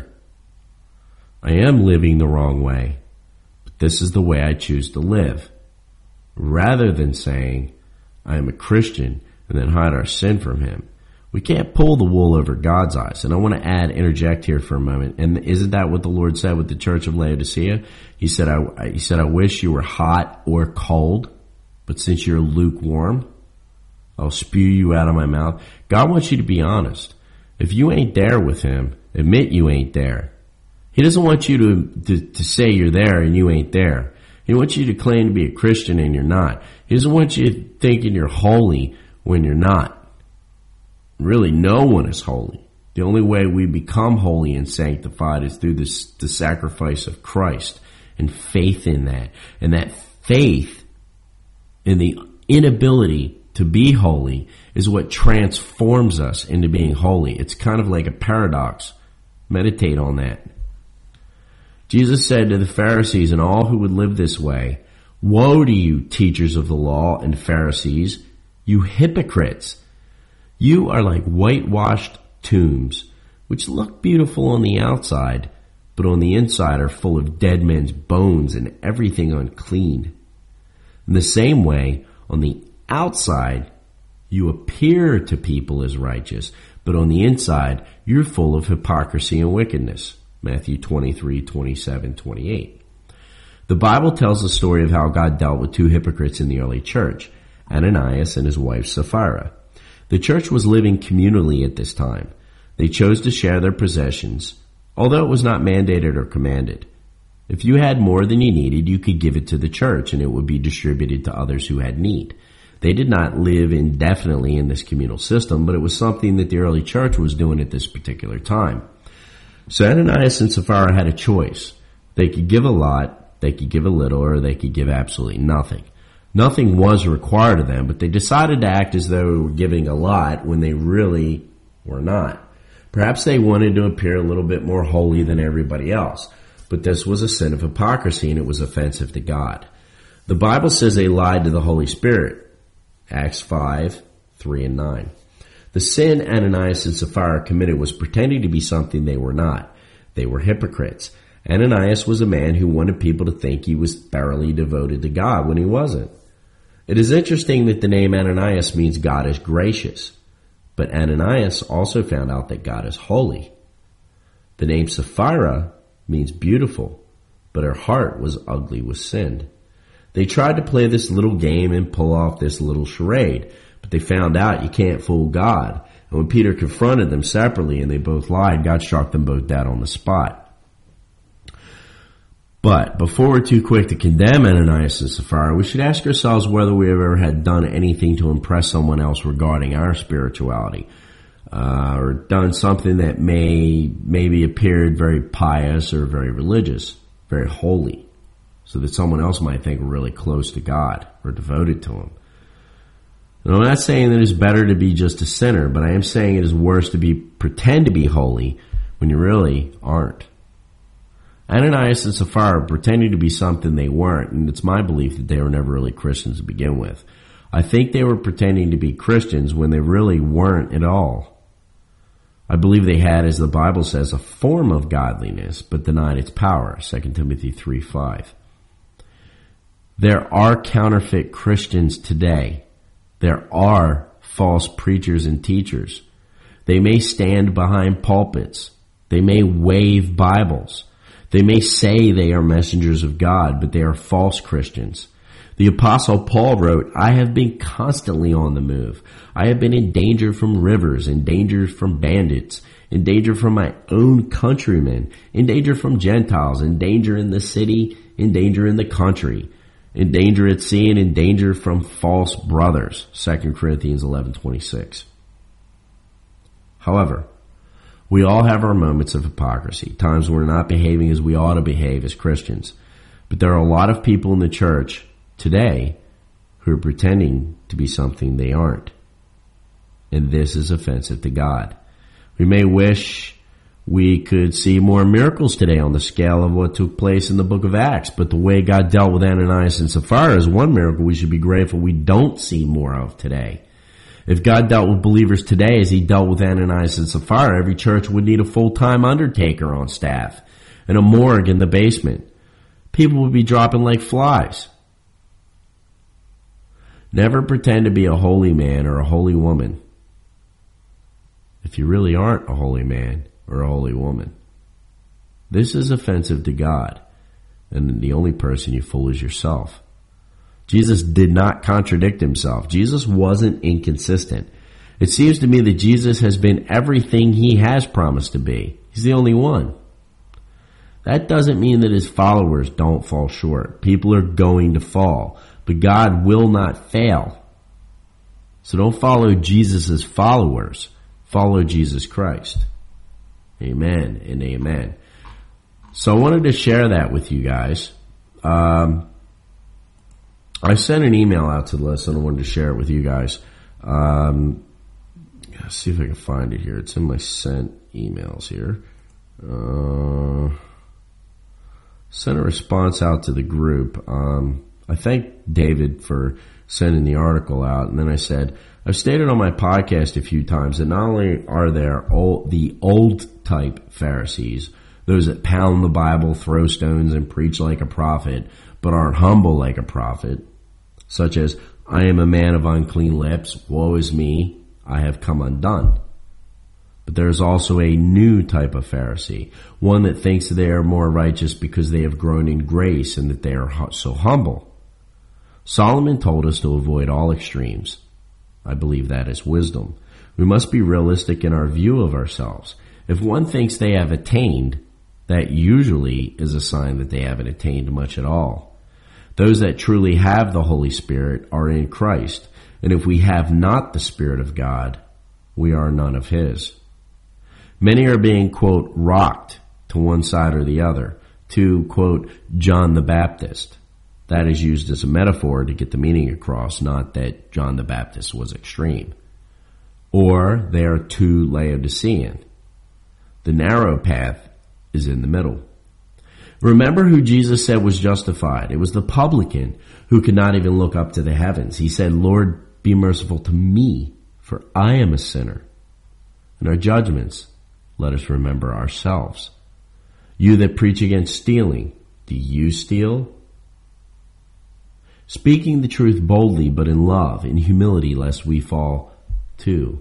I am living the wrong way, but this is the way I choose to live. Rather than saying, I am a Christian, and then hide our sin from him. We can't pull the wool over God's eyes. And I want to add, interject here for a moment. And isn't that what the Lord said with the church of Laodicea? He said, I, he said, I wish you were hot or cold, but since you're lukewarm, I'll spew you out of my mouth. God wants you to be honest. If you ain't there with him, admit you ain't there. He doesn't want you to, to, to say you're there and you ain't there. He wants you to claim to be a Christian and you're not. He doesn't want you thinking you're holy when you're not. Really, no one is holy. The only way we become holy and sanctified is through this, the sacrifice of Christ and faith in that. And that faith in the inability to be holy is what transforms us into being holy. It's kind of like a paradox. Meditate on that. Jesus said to the Pharisees and all who would live this way, woe to you, teachers of the law and Pharisees, you hypocrites! You are like whitewashed tombs, which look beautiful on the outside, but on the inside are full of dead men's bones and everything unclean. In the same way, on the outside, you appear to people as righteous, but on the inside, you're full of hypocrisy and wickedness. Matthew twenty-three, twenty-seven, twenty-eight. The Bible tells the story of how God dealt with two hypocrites in the early church, Ananias and his wife Sapphira. The church was living communally at this time. They chose to share their possessions, although it was not mandated or commanded. If you had more than you needed, you could give it to the church and it would be distributed to others who had need. They did not live indefinitely in this communal system, but it was something that the early church was doing at this particular time. So Ananias and Sapphira had a choice. They could give a lot, they could give a little, or they could give absolutely nothing. Nothing was required of them, but they decided to act as though they were giving a lot when they really were not. Perhaps they wanted to appear a little bit more holy than everybody else, but this was a sin of hypocrisy and it was offensive to God. The Bible says they lied to the Holy Spirit. Acts five, three and nine. The sin Ananias and Sapphira committed was pretending to be something they were not. They were hypocrites. Ananias was a man who wanted people to think he was thoroughly devoted to God when he wasn't. It is interesting that the name Ananias means God is gracious, but Ananias also found out that God is holy. The name Sapphira means beautiful, but her heart was ugly with sin. They tried to play this little game and pull off this little charade, but they found out you can't fool God. And when Peter confronted them separately and they both lied, God struck them both dead on the spot. But before we're too quick to condemn Ananias and Sapphira, we should ask ourselves whether we ever had done anything to impress someone else regarding our spirituality, uh, or done something that may maybe appeared very pious or very religious, very holy, so that someone else might think we're really close to God or devoted to him. And I'm not saying that it's better to be just a sinner, but I am saying it is worse to be pretend to be holy when you really aren't. Ananias and Sapphira were pretending to be something they weren't, and it's my belief that they were never really Christians to begin with. I think they were pretending to be Christians when they really weren't at all. I believe they had, as the Bible says, a form of godliness, but denied its power, Second Timothy three five. There are counterfeit Christians today. There are false preachers and teachers. They may stand behind pulpits. They may wave Bibles. They may say they are messengers of God, but they are false Christians. The Apostle Paul wrote, I have been constantly on the move. I have been in danger from rivers, in danger from bandits, in danger from my own countrymen, in danger from Gentiles, in danger in the city, in danger in the country, in danger at sea, and in danger from false brothers. Second Corinthians eleven twenty-six. However, we all have our moments of hypocrisy, times when we're not behaving as we ought to behave as Christians. But there are a lot of people in the church today who are pretending to be something they aren't. And this is offensive to God. We may wish we could see more miracles today on the scale of what took place in the book of Acts, but the way God dealt with Ananias and Sapphira is one miracle we should be grateful we don't see more of today. If God dealt with believers today as he dealt with Ananias and Sapphira, every church would need a full-time undertaker on staff and a morgue in the basement. People would be dropping like flies. Never pretend to be a holy man or a holy woman if you really aren't a holy man or a holy woman. This is offensive to God, and the only person you fool is yourself. Jesus did not contradict himself. Jesus wasn't inconsistent. It seems to me that Jesus has been everything he has promised to be. He's the only one. That doesn't mean that his followers don't fall short. People are going to fall, but God will not fail. So don't follow Jesus' followers. Follow Jesus Christ. Amen and amen. So I wanted to share that with you guys. Um, I sent an email out to the list and I wanted to share it with you guys. Um, let's see if I can find it here. It's in my sent emails here. Uh, sent a response out to the group. Um, I thanked David for sending the article out, and then I said, I've stated on my podcast a few times that not only are there old, the old type Pharisees, those that pound the Bible, throw stones, and preach like a prophet, but aren't humble like a prophet, such as, I am a man of unclean lips, woe is me, I have come undone. But there is also a new type of Pharisee, one that thinks that they are more righteous because they have grown in grace and that they are so humble. Solomon told us to avoid all extremes. I believe that is wisdom. We must be realistic in our view of ourselves. If one thinks they have attained, that usually is a sign that they haven't attained much at all. Those that truly have the Holy Spirit are in Christ, and if we have not the Spirit of God, we are none of His. Many are being, quote, rocked to one side or the other, to, quote, John the Baptist. That is used as a metaphor to get the meaning across, not that John the Baptist was extreme. Or they are too Laodicean. The narrow path is in the middle. Remember who Jesus said was justified. It was the publican who could not even look up to the heavens. He said, Lord, be merciful to me, for I am a sinner. In our judgments, let us remember ourselves. You that preach against stealing, do you steal? Speaking the truth boldly, but in love, in humility, lest we fall too.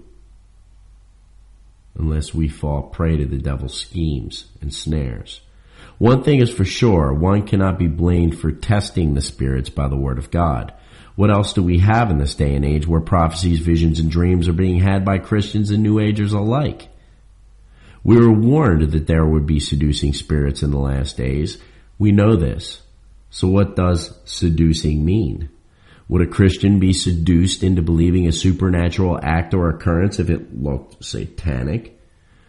Unless we fall prey to the devil's schemes and snares. One thing is for sure, one cannot be blamed for testing the spirits by the word of God. What else do we have in this day and age where prophecies, visions, and dreams are being had by Christians and New Agers alike? We were warned that there would be seducing spirits in the last days. We know this. So what does seducing mean? Would a Christian be seduced into believing a supernatural act or occurrence if it looked satanic?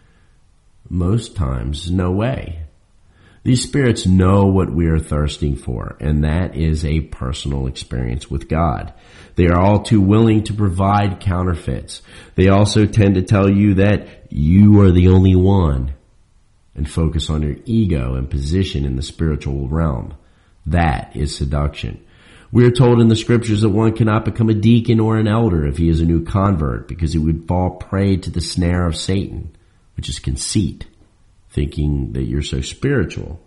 Most times, no way. These spirits know what we are thirsting for, and that is a personal experience with God. They are all too willing to provide counterfeits. They also tend to tell you that you are the only one and focus on your ego and position in the spiritual realm. That is seduction. We are told in the scriptures that one cannot become a deacon or an elder if he is a new convert because he would fall prey to the snare of Satan, which is conceit, thinking that you're so spiritual.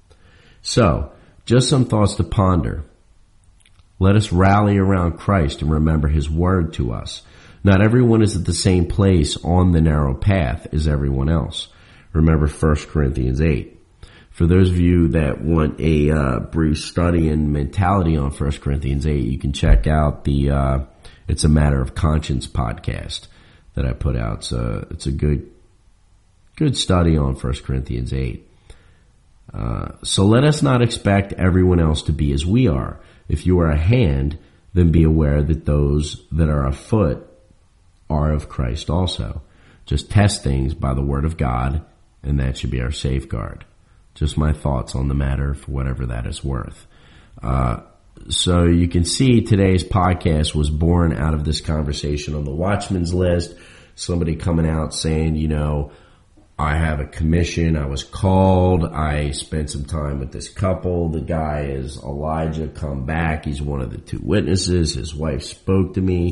So, just some thoughts to ponder. Let us rally around Christ and remember His word to us. Not everyone is at the same place on the narrow path as everyone else. Remember First Corinthians eight. For those of you that want a uh, brief study and mentality on First Corinthians eight, you can check out the uh, It's a Matter of Conscience podcast that I put out. So it's a good good study on First Corinthians eight. Uh, so let us not expect everyone else to be as we are. If you are a hand, then be aware that those that are a foot are of Christ also. Just test things by the word of God, and that should be our safeguard. Just my thoughts on the matter for whatever that is worth. Uh, so you can see today's podcast was born out of this conversation on the Watchman's List. Somebody coming out saying, you know, I have a commission. I was called. I spent some time with this couple. The guy is Elijah come back. He's one of the two witnesses. His wife spoke to me,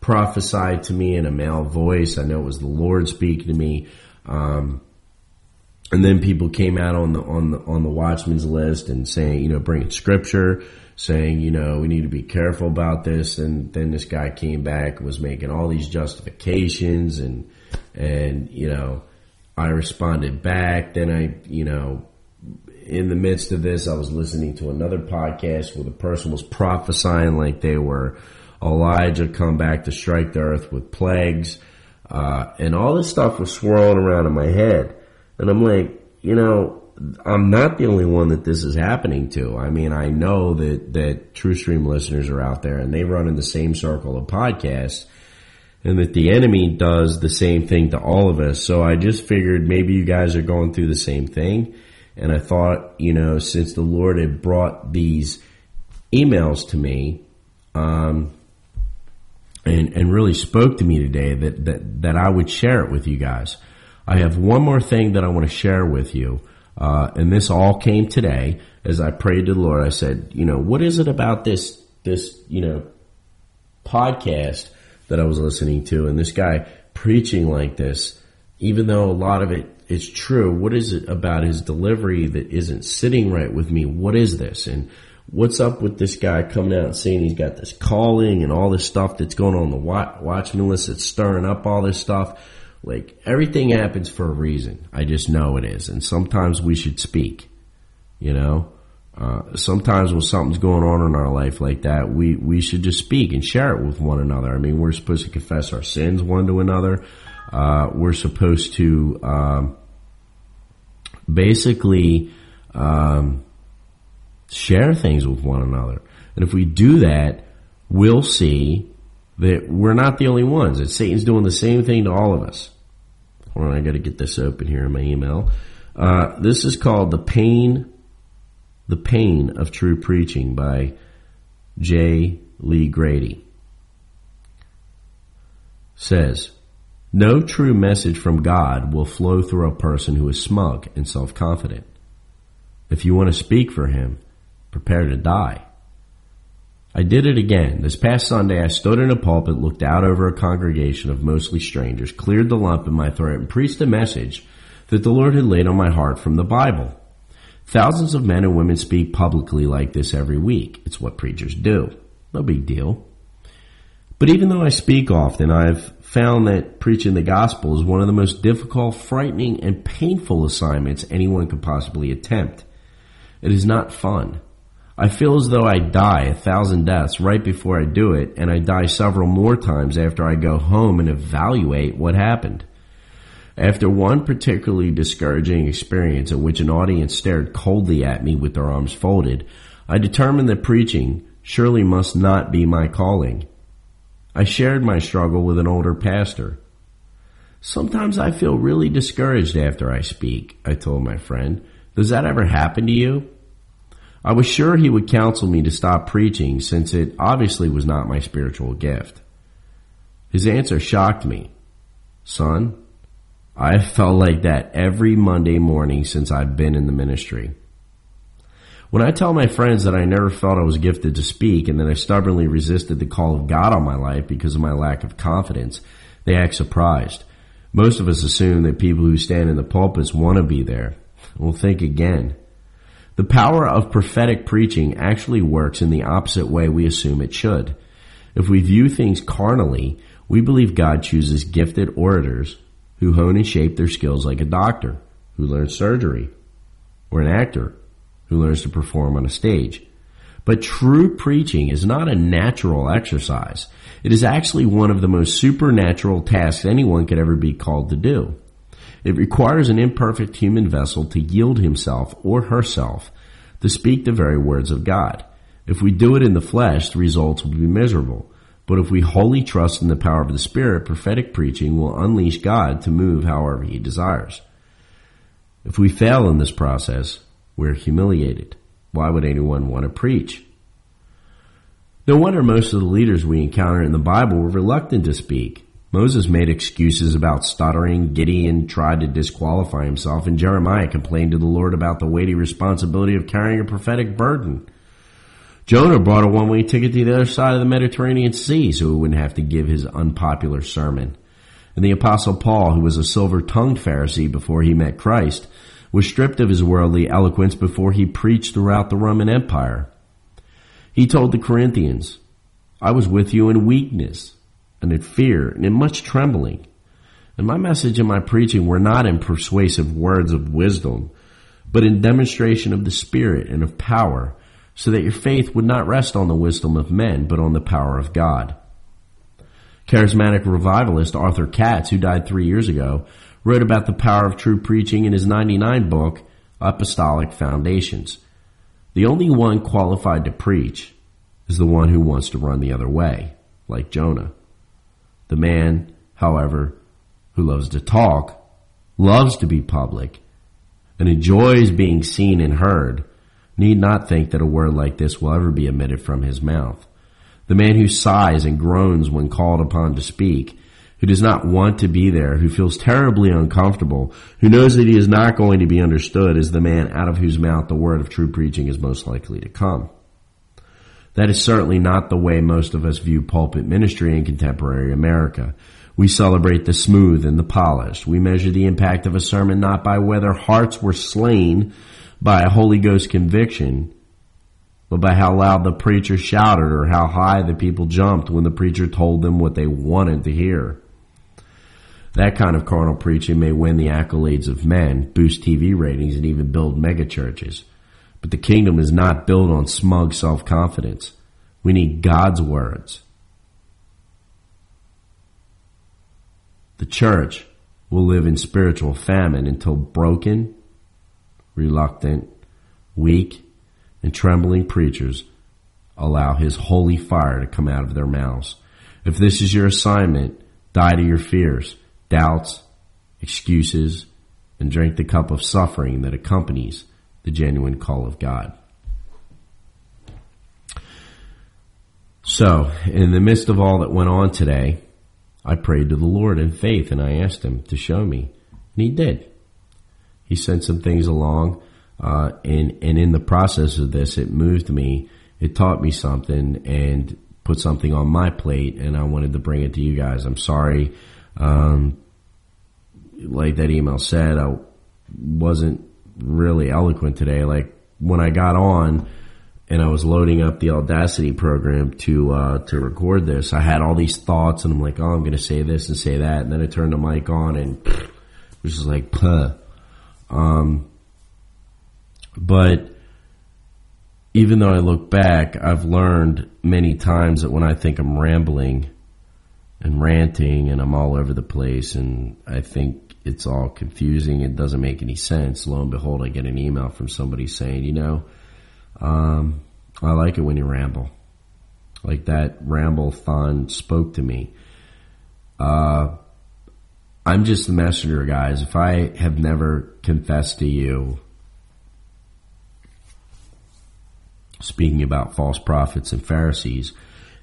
prophesied to me in a male voice. I know it was the Lord speaking to me. Um, and then people came out on the, on the, on the watchman's list and saying, you know, bringing scripture, saying, you know, we need to be careful about this. And then this guy came back and was making all these justifications, and, and, you know, I responded back. Then I, you know, in the midst of this, I was listening to another podcast where the person was prophesying like they were Elijah come back to strike the earth with plagues. Uh, and all this stuff was swirling around in my head. And I'm like, you know, I'm not the only one that this is happening to. I mean, I know that, that TrueStream listeners are out there and they run in the same circle of podcasts, and that the enemy does the same thing to all of us. So I just figured maybe you guys are going through the same thing. And I thought, you know, since the Lord had brought these emails to me, um, and, and really spoke to me today, that, that, that I would share it with you guys. I have one more thing that I want to share with you. Uh, and this all came today as I prayed to the Lord. I said, you know, what is it about this, this, you know, podcast that I was listening to, and this guy preaching like this, even though a lot of it is true, what is it about his delivery that isn't sitting right with me? What is this? And what's up with this guy coming out and saying he's got this calling and all this stuff that's going on the watchman list that's stirring up all this stuff? Like, everything happens for a reason. I just know it is. And sometimes we should speak, you know. Uh, sometimes when something's going on in our life like that, we, we should just speak and share it with one another. I mean, we're supposed to confess our sins one to another. Uh, we're supposed to, um, basically, um, share things with one another. And if we do that, we'll see that we're not the only ones, that Satan's doing the same thing to all of us. Hold on, I gotta get this open here in my email. Uh, this is called The Pain, The Pain of True Preaching by J. Lee Grady. Says, no true message from God will flow through a person who is smug and self-confident. If you want to speak for him, prepare to die. I did it again. This past Sunday, I stood in a pulpit, looked out over a congregation of mostly strangers, cleared the lump in my throat, and preached a message that the Lord had laid on my heart from the Bible. Thousands of men and women speak publicly like this every week. It's what preachers do. No big deal. But even though I speak often, I've found that preaching the gospel is one of the most difficult, frightening, and painful assignments anyone could possibly attempt. It is not fun. I feel as though I die a thousand deaths right before I do it, and I die several more times after I go home and evaluate what happened. After one particularly discouraging experience in which an audience stared coldly at me with their arms folded, I determined that preaching surely must not be my calling. I shared my struggle with an older pastor. Sometimes I feel really discouraged after I speak, I told my friend. Does that ever happen to you? I was sure he would counsel me to stop preaching, since it obviously was not my spiritual gift. His answer shocked me. Son, I have felt like that every Monday morning since I've been in the ministry. When I tell my friends that I never felt I was gifted to speak and that I stubbornly resisted the call of God on my life because of my lack of confidence, they act surprised. Most of us assume that people who stand in the pulpits want to be there. Well, think again. The power of prophetic preaching actually works in the opposite way we assume it should. If we view things carnally, we believe God chooses gifted orators who hone and shape their skills like a doctor who learns surgery, or an actor who learns to perform on a stage. But true preaching is not a natural exercise. It is actually one of the most supernatural tasks anyone could ever be called to do. It requires an imperfect human vessel to yield himself or herself to speak the very words of God. If we do it in the flesh, the results will be miserable. But if we wholly trust in the power of the Spirit, prophetic preaching will unleash God to move however he desires. If we fail in this process, we're humiliated. Why would anyone want to preach? No wonder most of the leaders we encounter in the Bible were reluctant to speak. Moses made excuses about stuttering, Gideon tried to disqualify himself, and Jeremiah complained to the Lord about the weighty responsibility of carrying a prophetic burden. Jonah bought a one-way ticket to the other side of the Mediterranean Sea so he wouldn't have to give his unpopular sermon. And the Apostle Paul, who was a silver-tongued Pharisee before he met Christ, was stripped of his worldly eloquence before he preached throughout the Roman Empire. He told the Corinthians, I was with you in weakness and in fear and in much trembling. And my message and my preaching were not in persuasive words of wisdom, but in demonstration of the Spirit and of power, so that your faith would not rest on the wisdom of men, but on the power of God. Charismatic revivalist Arthur Katz, who died three years ago, wrote about the power of true preaching in his ninety-nine book, Apostolic Foundations. The only one qualified to preach is the one who wants to run the other way, like Jonah. The man, however, who loves to talk, loves to be public, and enjoys being seen and heard, need not think that a word like this will ever be emitted from his mouth. The man who sighs and groans when called upon to speak, who does not want to be there, who feels terribly uncomfortable, who knows that he is not going to be understood, is the man out of whose mouth the word of true preaching is most likely to come. That is certainly not the way most of us view pulpit ministry in contemporary America. We celebrate the smooth and the polished. We measure the impact of a sermon not by whether hearts were slain by a Holy Ghost conviction, but by how loud the preacher shouted or how high the people jumped when the preacher told them what they wanted to hear. That kind of carnal preaching may win the accolades of men, boost T V ratings, and even build megachurches. But the kingdom is not built on smug self-confidence. We need God's words. The church will live in spiritual famine until broken, reluctant, weak, and trembling preachers allow his holy fire to come out of their mouths. If this is your assignment, die to your fears, doubts, excuses, and drink the cup of suffering that accompanies the genuine call of God. So, in the midst of all that went on today, I prayed to the Lord in faith and I asked him to show me. And he did. He sent some things along, uh, and, and in the process of this, it moved me. It taught me something and put something on my plate, and I wanted to bring it to you guys. I'm sorry. Um, like that email said, I wasn't really eloquent today. Like when I got on and I was loading up the Audacity program to uh to record this, I had all these thoughts and I'm like, oh, I'm going to say this and say that, and then I turned the mic on and it was just like, puh. Um, but even though I look back, I've learned many times that when I think I'm rambling and ranting and I'm all over the place and I think it's all confusing, it doesn't make any sense, lo and behold, I get an email from somebody saying, you know, um, I like it when you ramble. Like that ramble-thon spoke to me. Uh, I'm just the messenger, guys. If I have never confessed to you, speaking about false prophets and Pharisees,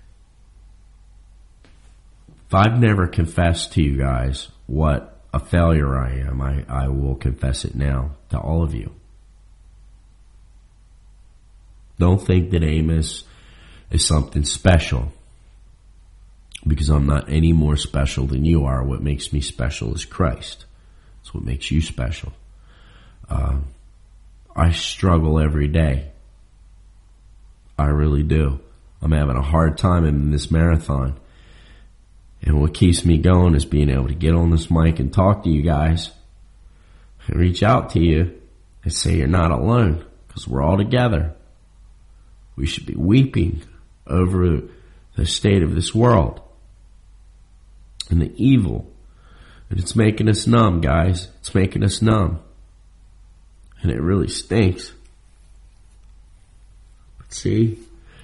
if I've never confessed to you guys what a failure I am, I, I will confess it now to all of you. Don't think that Amos is something special, because I'm not any more special than you are. What makes me special is Christ. That's what makes you special. Uh, I struggle every day. I really do. I'm having a hard time in this marathon. And what keeps me going is being able to get on this mic and talk to you guys and reach out to you and say you're not alone, because we're all together. We should be weeping over the state of this world and the evil. And it's making us numb, guys. It's making us numb. And it really stinks. But see,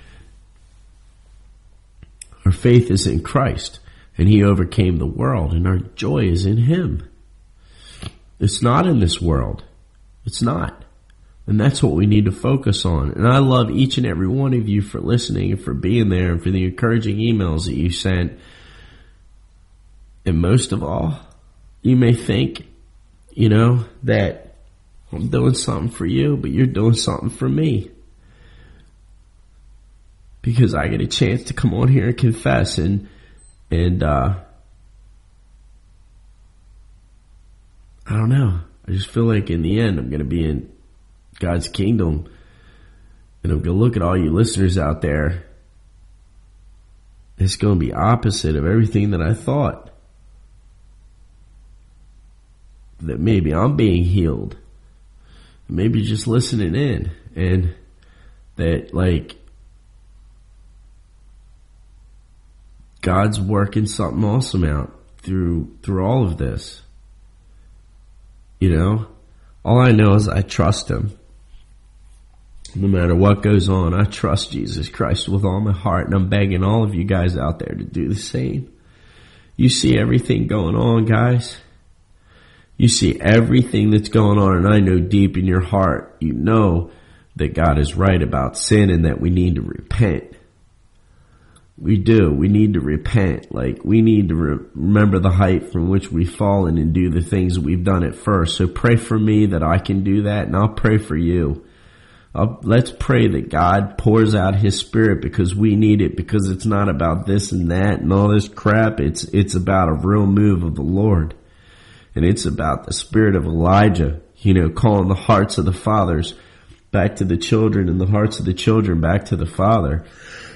our faith is in Christ. And he overcame the world, and our joy is in him. It's not in this world. It's not. And that's what we need to focus on. And I love each and every one of you for listening and for being there and for the encouraging emails that you sent. And most of all, you may think, you know, that I'm doing something for you, but you're doing something for me. because I get a chance to come on here and confess, and, and, uh, I don't know. I just feel like in the end, I'm going to be in God's kingdom, and I'm going to look at all you listeners out there. It's going to be opposite of everything that I thought. That maybe I'm being healed. Maybe just listening in, and that like God's working something awesome out through through all of this. You know, all I know is I trust Him. No matter what goes on, I trust Jesus Christ with all my heart, and I'm begging all of you guys out there to do the same. You see everything going on, guys. You see everything that's going on, and I know deep in your heart, you know that God is right about sin and that we need to repent. We do. We need to repent. Like, we need to re- remember the height from which we've fallen and do the things that we've done at first. So pray for me that I can do that, and I'll pray for you. I'll, let's pray that God pours out His Spirit, because we need it, because it's not about this and that and all this crap. It's, it's about a real move of the Lord. And it's about the spirit of Elijah, you know, calling the hearts of the fathers back to the children and the hearts of the children back to the Father.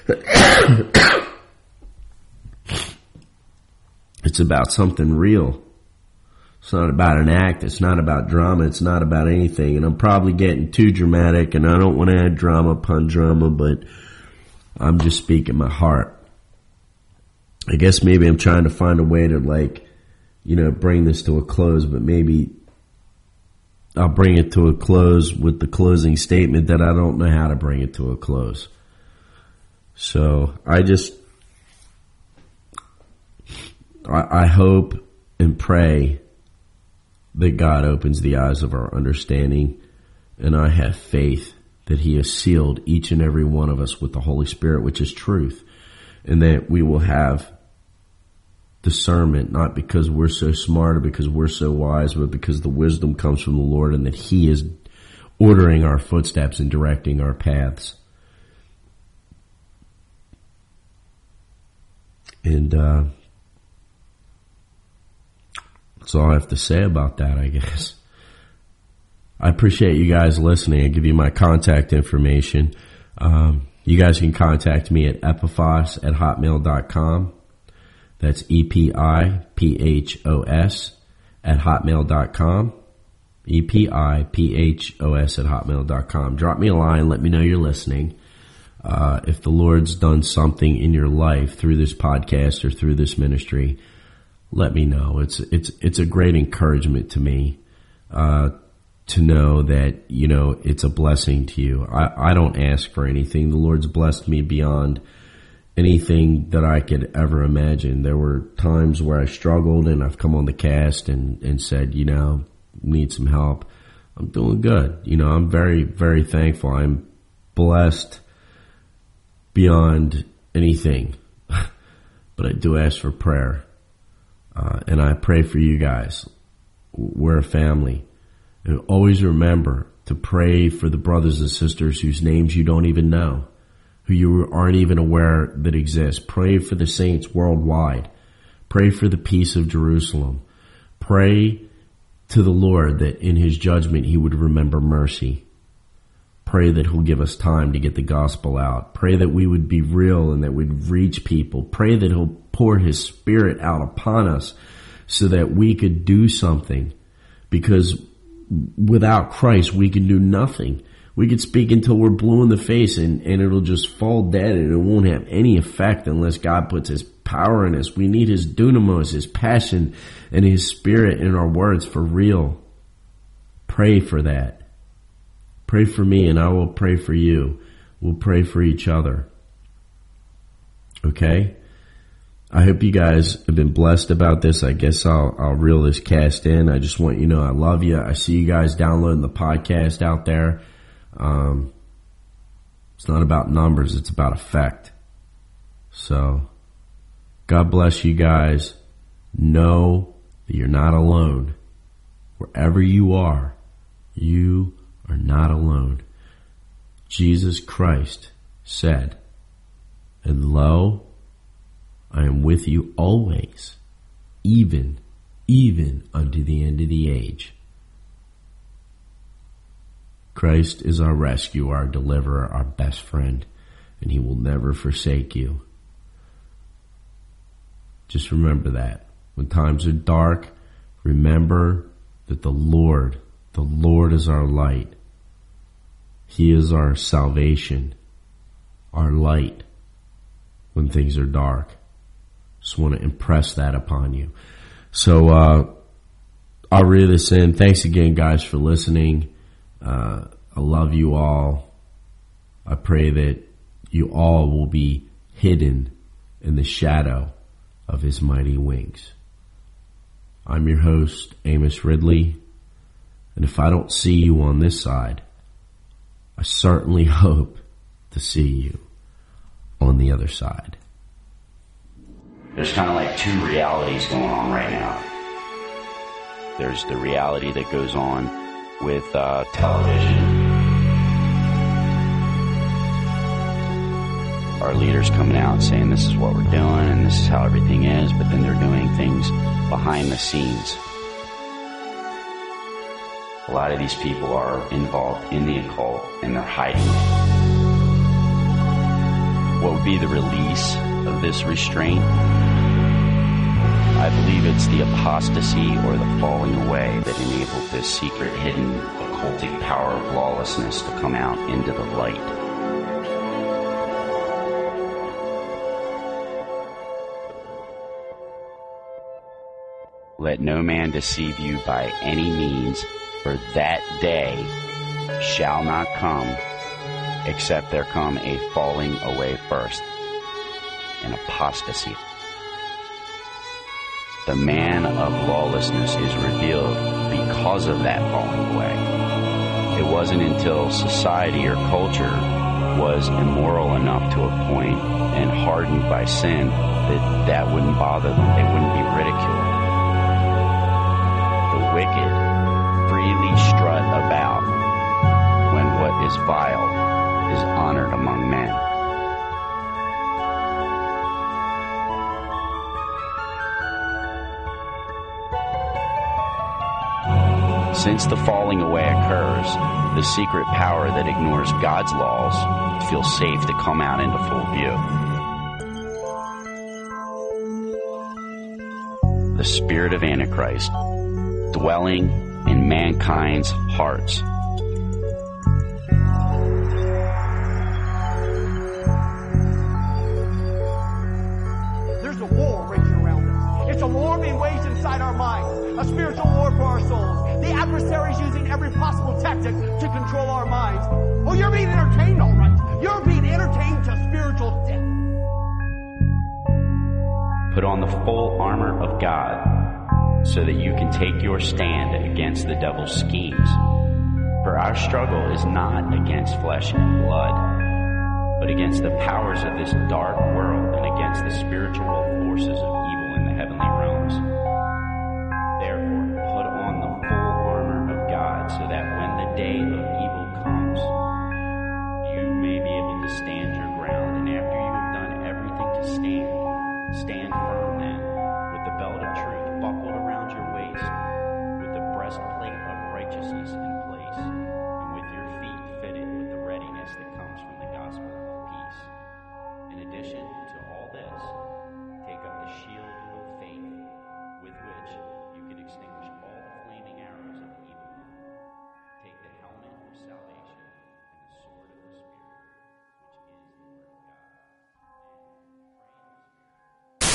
It's about something real. It's not about an act. It's not about drama. It's not about anything. And I'm probably getting too dramatic, and I don't want to add drama upon drama, but I'm just speaking my heart. I guess maybe I'm trying to find a way to, like, you know, bring this to a close, but maybe I'll bring it to a close with the closing statement that I don't know how to bring it to a close. So I just, I, I hope and pray that God opens the eyes of our understanding, and I have faith that He has sealed each and every one of us with the Holy Spirit, which is truth, and that we will have discernment, not because we're so smart or because we're so wise, but because the wisdom comes from the Lord, and that He is ordering our footsteps and directing our paths. And uh, that's all I have to say about that, I guess. I appreciate you guys listening. I give you my contact information. Um, you guys can contact me at epiphos at hotmail dot com. That's E P I P H O S at hotmail dot com. E P I P H O S at hotmail dot com. Drop me a line. Let me know you're listening. Uh, if the Lord's done something in your life through this podcast or through this ministry, let me know. It's, it's, it's a great encouragement to me, uh, to know that, you know, it's a blessing to you. I, I don't ask for anything. The Lord's blessed me beyond anything that I could ever imagine. There were times where I struggled, and I've come on the cast and, and said, you know, need some help. I'm doing good. You know, I'm very, very thankful. I'm blessed beyond anything, but I do ask for prayer. Uh, and I pray for you guys. We're a family. And always remember to pray for the brothers and sisters whose names you don't even know, who you aren't even aware that exist. Pray for the saints worldwide. Pray for the peace of Jerusalem. Pray to the Lord that in His judgment He would remember mercy. Pray that He'll give us time to get the gospel out. Pray that we would be real and that we'd reach people. Pray that He'll pour His Spirit out upon us so that we could do something, because without Christ we can do nothing. We could speak until we're blue in the face, and, and it'll just fall dead, and it won't have any effect unless God puts His power in us. We need His dunamos, His passion, and His Spirit in our words for real. Pray for that. Pray for me, and I will pray for you. We'll pray for each other. Okay? I hope you guys have been blessed about this. I guess I'll, I'll reel this cast in. I just want you to know I love you. I see you guys downloading the podcast out there. Um, it's not about numbers. It's about effect. So, God bless you guys. Know that you're not alone. Wherever you are, you are not alone. Jesus Christ said, And lo, I am with you always, even, even unto the end of the age. Christ is our rescue, our deliverer, our best friend, and he will never forsake you. Just remember that. When times are dark, remember that the Lord, the Lord is our light. He is our salvation, our light when things are dark. Just want to impress that upon you. So uh, I'll reel this in. Thanks again, guys, for listening. Uh, I love you all. I pray that you all will be hidden in the shadow of his mighty wings. I'm your host, Amos Ridley, and if I don't see you on this side, I certainly hope to see you on the other side. There's kind of like two realities going on right now. There's the reality that goes on with uh, television. Our leaders coming out saying this is what we're doing and this is how everything is, but then they're doing things behind the scenes. A lot of these people are involved in the occult and they're hiding it. What would be the release of this restraint? I believe it's the apostasy or the falling away that enabled this secret, hidden, occultic power of lawlessness to come out into the light. Let no man deceive you by any means, for that day shall not come, except there come a falling away first, an apostasy. The man of lawlessness is revealed because of that falling away. It wasn't until society or culture was immoral enough to a point and hardened by sin that that wouldn't bother them. They wouldn't be ridiculed. The wicked freely strut about when what is vile is honored among men. Since the falling away occurs, the secret power that ignores God's laws feels safe to come out into full view. The spirit of Antichrist dwelling in mankind's hearts. There's a war raging around us. It's a war being waged inside our minds, a spiritual war for our souls. The adversary's using every possible tactic to control our minds. Oh, you're being entertained, all right. You're being entertained to spiritual death. Put on the full armor of God so that you can take your stand against the devil's schemes. For our struggle is not against flesh and blood, but against the powers of this dark world and against the spiritual forces of evil